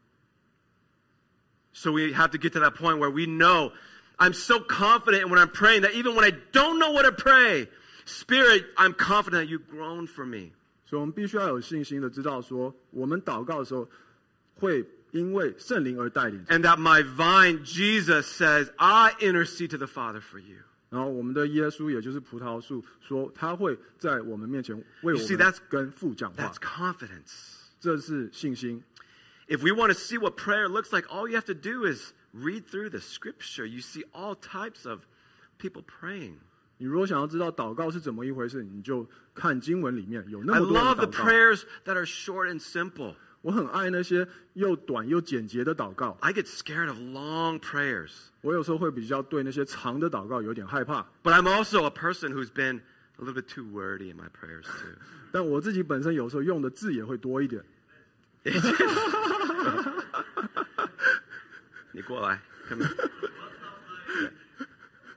So we have to get to that point where we know I'm so confident when I'm praying that even when I don't know what to pray, Spirit, I'm confident that you groan for me. 所以我们必须要有信心的知道说，我们祷告的时候会因为圣灵而带领。 And that my vine, Jesus says, I intercede to the Father for you. 然后我们的耶稣，也就是葡萄树，说他会在我们面前为我 You see, 们 that's- 跟父讲话 That's，confidence. 这是信心。 If we want to see what prayer looks like, all you have to do is read through the scripture. You see all types of people praying. 你如果想要知道祷告是怎么一回事，你就看经文里面有那 I 么多 love 的 the 祷告。 prayers that are short and simple. 我很爱那些又短又简洁的祷告。 I get scared of long prayers. 我有时候会比较对那些长的祷告有点害怕， But I'm also a person who's been a little bit too wordy in my prayers too. 但我自己本身有时候用的字也会多一点。 你过来，come here.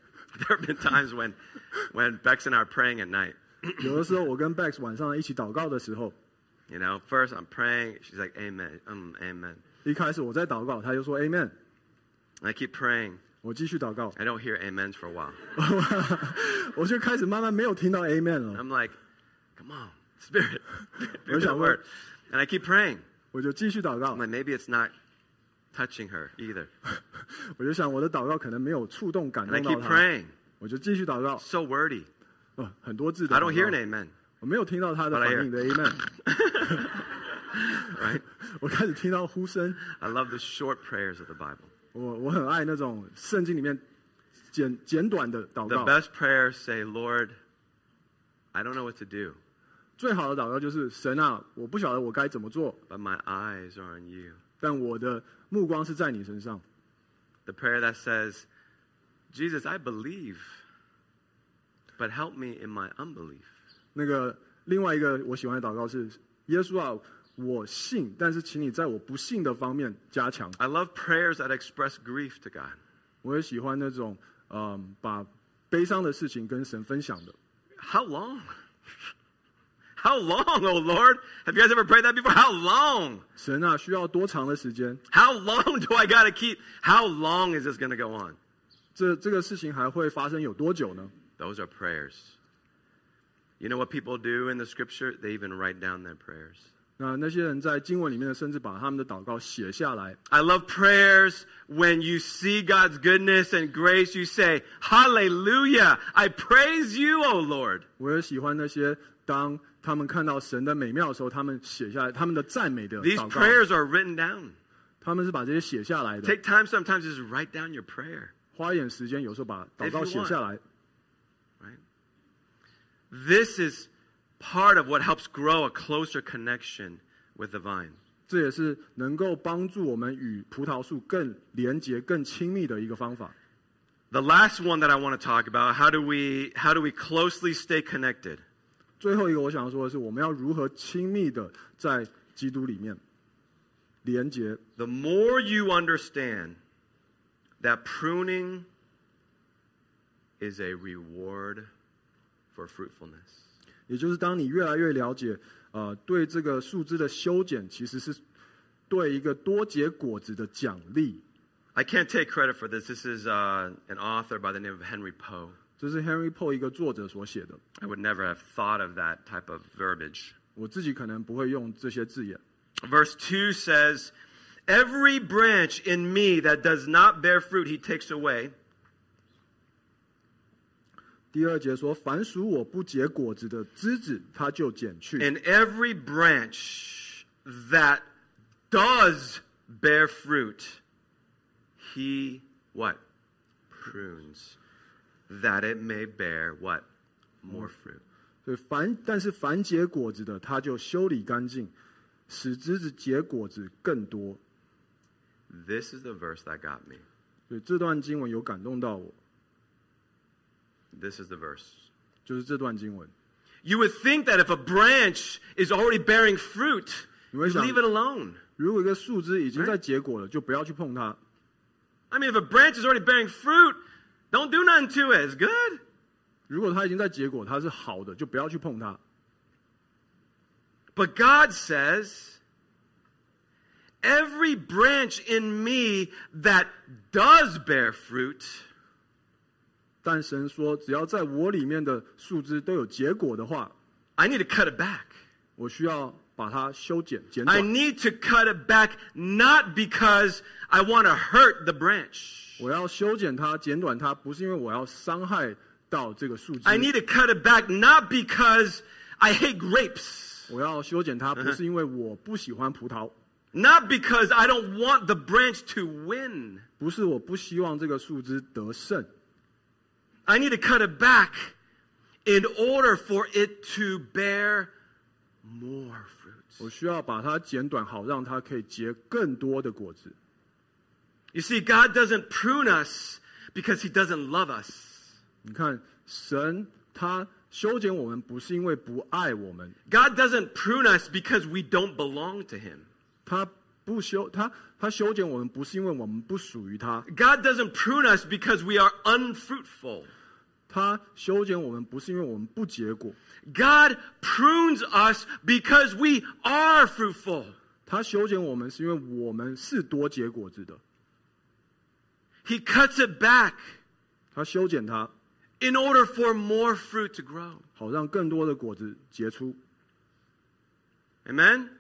there have been times when Bex and I are praying at night. 有的时候我跟 Bex 晚上一起祷告的时候， You know, first I'm praying. She's like, amen, amen. 一开始我在祷告，他就说 Amen， And I keep praying. 我继续祷告， I don't hear amens for a while. 我就开始慢慢没有听到 Amen 了， I'm like, come on, Spirit, 我 do 想 the 问， word. And I keep praying. 我就继续祷告 I'm，like, maybe it's not touching her either. 我就想我的祷告可能没有触动感 And I 动 keep 到他， praying. 我就继续祷告， So wordy. 很多字的 I 祷 don't hear an 告， amen, 我没有听到他的 But I 反 hear- 应的 Amen， right? 我开始听到呼声， I love the short prayers of the Bible. 我很爱那种圣经里面简短的祷 The 告， best prayers say, Lord, I don't know what to do, 最好的祷告就是神啊，我不晓得我该怎么做， but my eyes are on you. 但我的目光是在你身上。 The prayer that says, Jesus, I believe, but help me in my unbelief. 那个另外一个我喜欢的祷告是耶稣啊，我信，但是请你在我不信的方面加强。 I love prayers that express grief to God. 我也喜欢那种把悲伤的事情跟神分享的。 How long? How long, oh Lord? Have you guys ever prayed that before? How long? 神啊，需要多长的时间？ How long do I got to keep? How long is this going to go on? 这个事情还会发生有多久呢？ Those are prayers. You know what people do in the scripture? They even write down their prayers. 那些人在经文里面甚至把他们的祷告写下来。 I love prayers when you see God's goodness and grace, you say, Hallelujah, I praise you, O Lord. 我也喜欢那些当他们看到神的美妙的时候，他们写下来他们的赞美的 These 祷告。 prayers are written down. 他们是把这些写下来的。 Take time sometimes just write down your prayer. 花一点时间，有时候把祷告写下来。 Right? This is part of what helps grow a closer connection with the vine. 这也是能够帮助我们与葡萄树更连结、更亲密的一个方法。 The last one that I want to talk about, how do we closely stay connected? 最后一个我想说的是，我们要如何亲密的在基督里面连结。 The more you understand that pruning is a reward for fruitfulness. 也就是当你越来越了解，对这个树枝的修剪，其实是对一个多结果子的奖励。 I can't take credit for this. This is an author by the name of Henry Poe. 这是 Henry Poe 一个作者所写的， I would never have thought of that type of verbiage. 我自己可能不会用这些字眼。 Verse 2 says, Every branch in me that does not bear fruit, he takes away. 第二节说：“凡属我不结果子的枝子，他就剪去； And every branch that does bear fruit, he what? Prunes. That it may bear what? More fruit. 所以但是凡结果子的，他就修理干净，使枝子结果子更多。 This is the verse that got me. 所以这段经文有感动到我， This is the verse. 就是这段经文。 You would think that if a branch is already bearing fruit, you 你会想， leave it alone. 如果一个树枝已经在结果了，就不要去碰它。 I mean, if a branch is already bearing fruit, don't do nothing to it. It's good. 如果它已经在结果，它是好的，就不要去碰它。 But God says, every branch in me that does bear fruit, 但神说，只要在我里面的树枝都有结果的话， I need to cut it back. 我需要把它修剪、剪 I 短。 need to cut it back not because I want to hurt the branch. 我要修剪它、剪短它，不是因为我要伤害到这个树枝。 I need to cut it back not because I hate grapes. 我要修剪它，不是因为我不喜欢葡萄， Not because I don't want the branch to win. 不是我不希望这个树枝得胜。 I need to cut it back in order for it to bear more fruits. 我需要把它剪短，好让它可以结更多的果子。 You see, God doesn't prune us because he doesn't love us. 你看，神他修剪我们，不是因为不爱我们， God doesn't prune us because we don't belong to him. 他修剪我们，不是因为我们不属于他， God doesn't prune us because we are unfruitful. 他修剪我们不是因为我们不结果， God prunes us because we are fruitful. 他修剪我们是因为我们是多结果子的， He cuts it back 他修剪它， in order for more fruit to grow. 好让更多的果子结出。 Amen?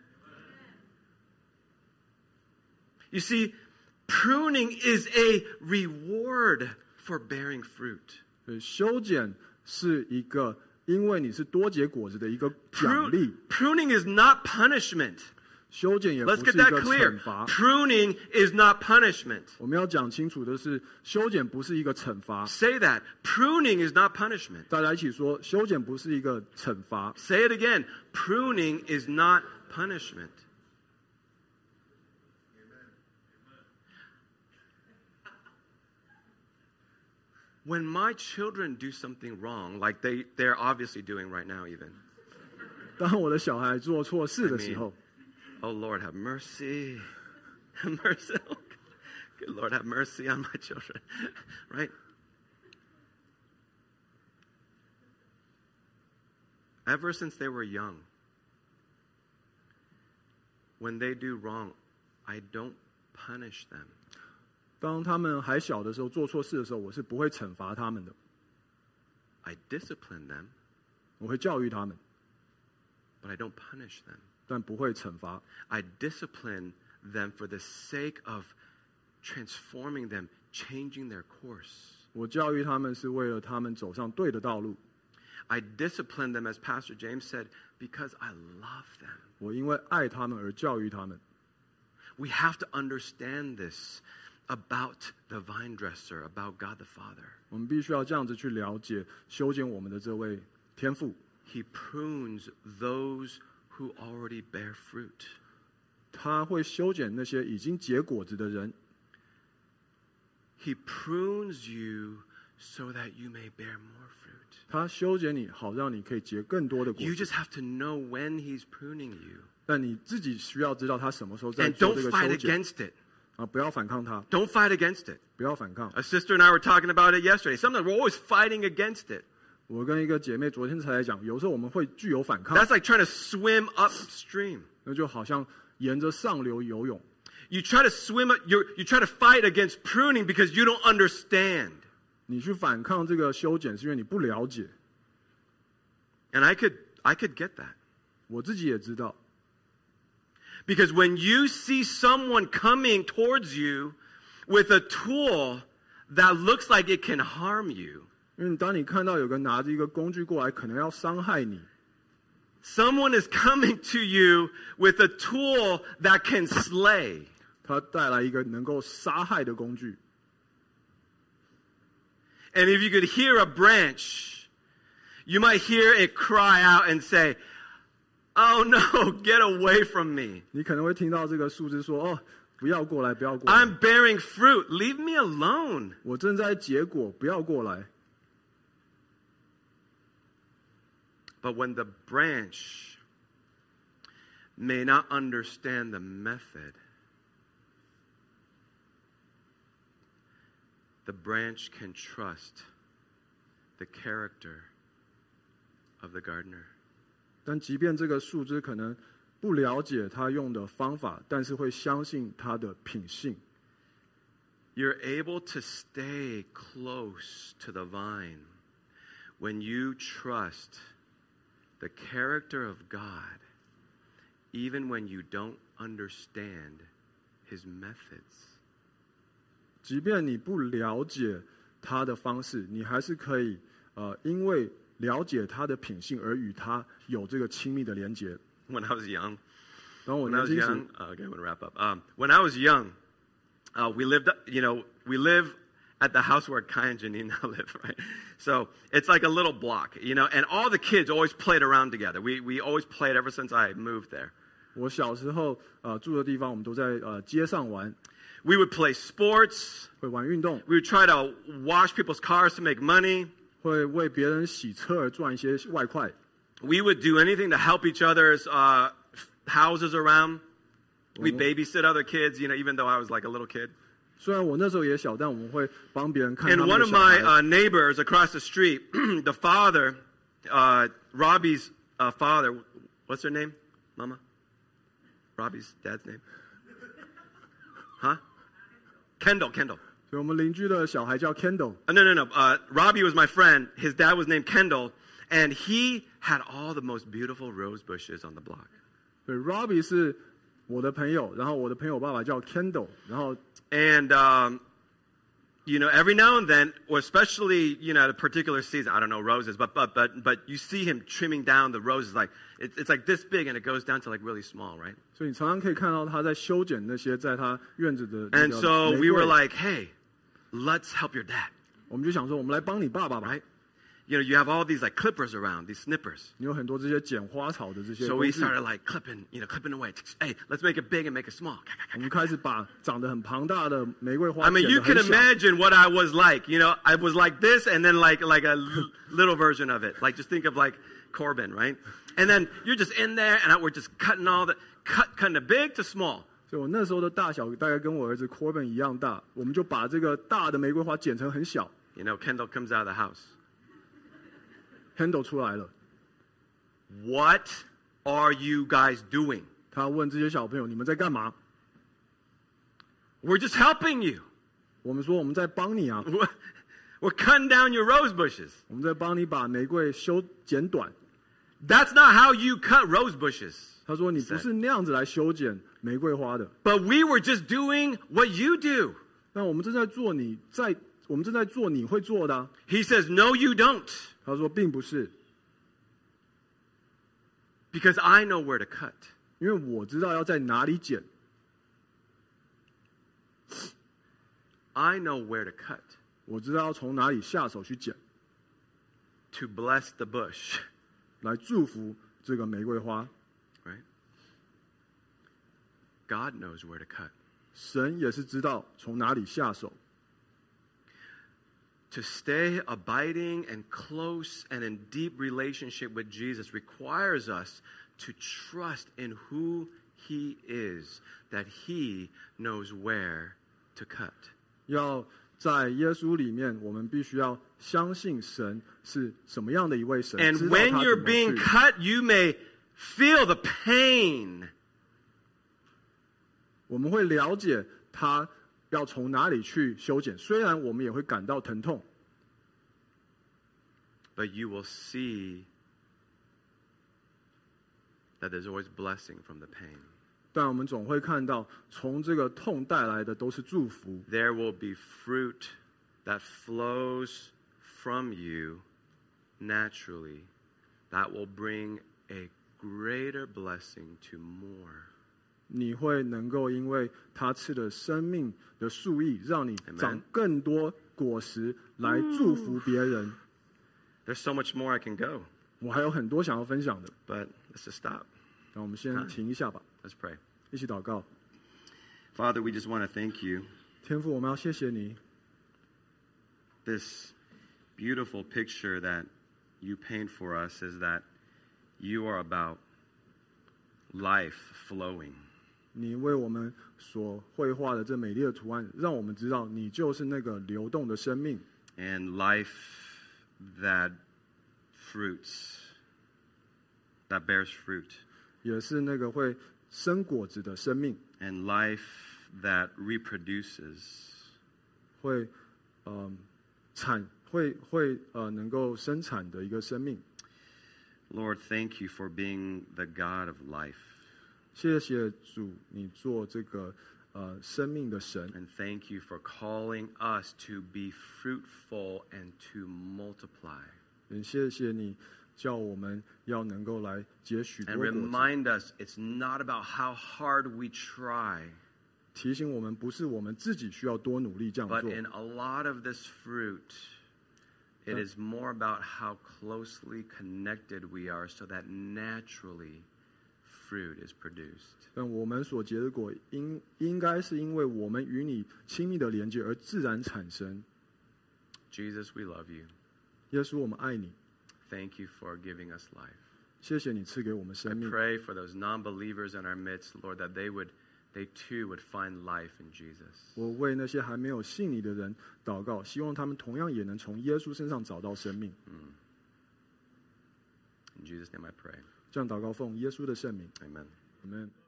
You see, pruning is a reward for bearing fruit. 所以修剪是一个因为你是多结果子的一个奖励， Pruning is not punishment. 修剪也不 Let's 是 get 一 that 个 clear. 惩罚。 Pruning is not punishment. 我们要讲清楚的是，修剪不是一个惩罚。 Say that. Pruning is not punishment. 大家一起说，修剪不是一个惩罚。 Say it again. Pruning is not punishment. When my children do something wrong, like they're obviously doing right now even. 当我的小孩做错事的时候， Oh Lord, have mercy. Have mercy. Oh, good Lord, have mercy on my children. Right? Ever since they were young, when they do wrong, I don't punish them. 当他们还小的时候做错事的时候，我是不会惩罚他们的， I discipline them, 我会教育他们， but I don't punish them. 但不会惩罚。 I discipline them for the sake of transforming them, changing their course. 我教育他们是为了他们走上对的道路。 I discipline them, as Pastor James said, because I love them. 我因为爱他们而教育他们。 We have to understand this about the vine dresser, about God the Father. 我们必须要这样子去了解修剪我们的这位天父。 He prunes those who already bear fruit. 他会修剪那些已经结果子的人。 He prunes you so that you may bear more fruit. 他修剪你，好让你可以结更多的果 You 子。 just have to know when he's pruning you. 但你自己需要知道他什么时候在 And 做 don't 这个 fight 修剪 against it. 啊！不要反抗他， Don't fight against it. 不要反抗。 A sister and I were talking about it yesterday. Sometimes we're always fighting against it. 我跟一个姐妹昨天才来讲，有时候我们会具有反抗， That's like trying to swim upstream. 那就好像沿着上流游泳。 You try to swim, you try to fight against pruning because you don't understand. 你去反抗这个修剪，是因为你不了解。 And I could get that. 我自己也知道， Because when you see someone coming towards you with a tool that looks like it can harm you, 因为当你看到有个拿着一个工具过来，可能要伤害你， someone is coming to you with a tool that can slay. 他带来一个能够杀害的工具。 And if you could hear a branch, you might hear it cry out and say, "Oh no, get away from me. 你可能会听到这个树枝说：“哦，不要过来，不要过来， I'm bearing fruit. Leave me alone." 我正在结果，不要过来。” But when the branch may not understand the method, the branch can trust the character of the gardener. 但即便这个树枝可能不了解他用的方法，但是会相信他的品性。 You're able to stay close to the vine when you trust the character of God, even when you don't understand his methods. 即便你不了解他的方式，你还是可以因为了解他的品性而与他有这个亲密的连结。 When I was young, 当我 When I 年 was 轻时 young, okay, I'm gonna wrap up. When I was young, we live at the house where Kai and Janine now live, right? So it's like a little block, and all the kids always played around together. We always played ever since I moved there. 我小时候住的地方，我们都在街上玩， We would play sports. 会玩运动， We would try to wash people's cars to make money. 会为别人洗车而赚一些外快。 We would do anything to help each other's houses around. We'd babysit other kids, even though I was like a little kid. 虽然我那时候也小，但我们会帮别人看他 And 们 one 的 of 小孩。 my neighbors across the street, the father, Robbie's father, what's her name, Mama? Robbie's dad's name? Huh? Kendall. 所以我们邻居的小孩叫 Kendall， No. Robbie was my friend. His dad was named Kendall, and he had all the most beautiful rose bushes on the block. 对 Robbie 是我的朋友，然后我的朋友爸爸叫 Kendall， 然后 And every now and then, or especially at a particular season, I don't know roses, but you see him trimming down the roses like it's like this big, and it goes down to like really small, right? 所以你常常可以看到他在修剪那些在他院子的那 And 个 so 玫 we were 瑰。 like, hey, let's help your dad, 我们就想说，我们来帮你爸爸吧。 right? You have all these like clippers around, these snippers. 你有很多这些剪花草的这些 So 工 we 具。 started like clipping away. Hey, let's make it big and make it small. 我们开始把长得很庞大的玫瑰花 I mean, 剪 you 得 can 很小。 imagine what I was like. I was like this, and then like a little version of it. Like just think of like Corbin, right? And then you're just in there, and we're just cutting cutting the big to small. 所以我那时候的大小大概跟我儿子 Corbin 一样大，我们就把这个大的玫瑰花剪成很小。 Kendall comes out of the house. Handle 出来了， What are you guys doing? 他问这些小朋友：“你们在干嘛 We're just helping you. ？” 我们说：“我们在帮你啊， We're cutting down your rose bushes. 我们在帮你把玫瑰剪短。 That's not how you cut rose bushes. ” 他说：“你不是那样子来修剪玫瑰花的。 But we were just doing what you do. 那我们正在做你会做的啊、 He says, no, you don't. 他说：“并不是， Because I know where to cut. 因为我知道要在哪里剪， I know where to cut 我知道要从哪里下手去剪， to bless the bush, 来祝福这个玫瑰花。 right? God knows where to cut. 神也是知道从哪里下手。 To stay abiding and close and in deep relationship with Jesus requires us to trust in who He is, that He knows where to cut. 要在耶稣里面，我们必须要相信神是什么样的一位神。 And 知道 when 他 you're 怎么 being 去 cut, you may feel the pain. 我们会了解他要从哪里去修剪，虽然我们也会感到疼痛， But you will see that there's always blessing from the pain. 但我们总会看到从这个痛带来的都是祝福。 There will be fruit that flows from you naturally that will bring a greater blessing to more. 你会能够因为他赐的生命的树益，让你 Amen. 长更多果实来祝福别人。 There's so much more I can go, 我还有很多想要分享的， but let's just stop. 那我们先停一下吧， Let's pray. 一起祷告。 Father, we just want to thank you. 天父，我们要谢谢你， This beautiful picture that you paint for us is that you are about life flowing. 你为我们所绘画的这美丽的图案，让我们知道你就是那个流动的生命， And life that bears fruit. 也是那个会生果子的生命， And life that reproduces. 会能够生产的一个生命。 Lord, thank you for being the God of life. 谢谢主，你做这个生命的神， And thank you for calling us to be fruitful and to multiply. 也谢谢你叫我们要能够来结许多 And 果子， remind us it's not about how hard we try, 提醒我们不是我们自己需要多努力这样 but 做， in a lot of this fruit, it is more about how closely connected we are so that naturally fruit is produced. 但我们所结的果应该是因为我们与你亲密的连接而自然产生。 Jesus, we love you. 耶稣，我们爱你， Thank you for giving us life. 谢谢你赐给我们 I 生命。 pray for those non-believers in our midst, Lord, that they would they too would find life in Jesus. 我为那些还没有信你的人祷告，希望他们同样也能从耶稣身上找到生命。 In Jesus' name I pray. 这样祷告奉耶稣的圣名 Amen. ，Amen。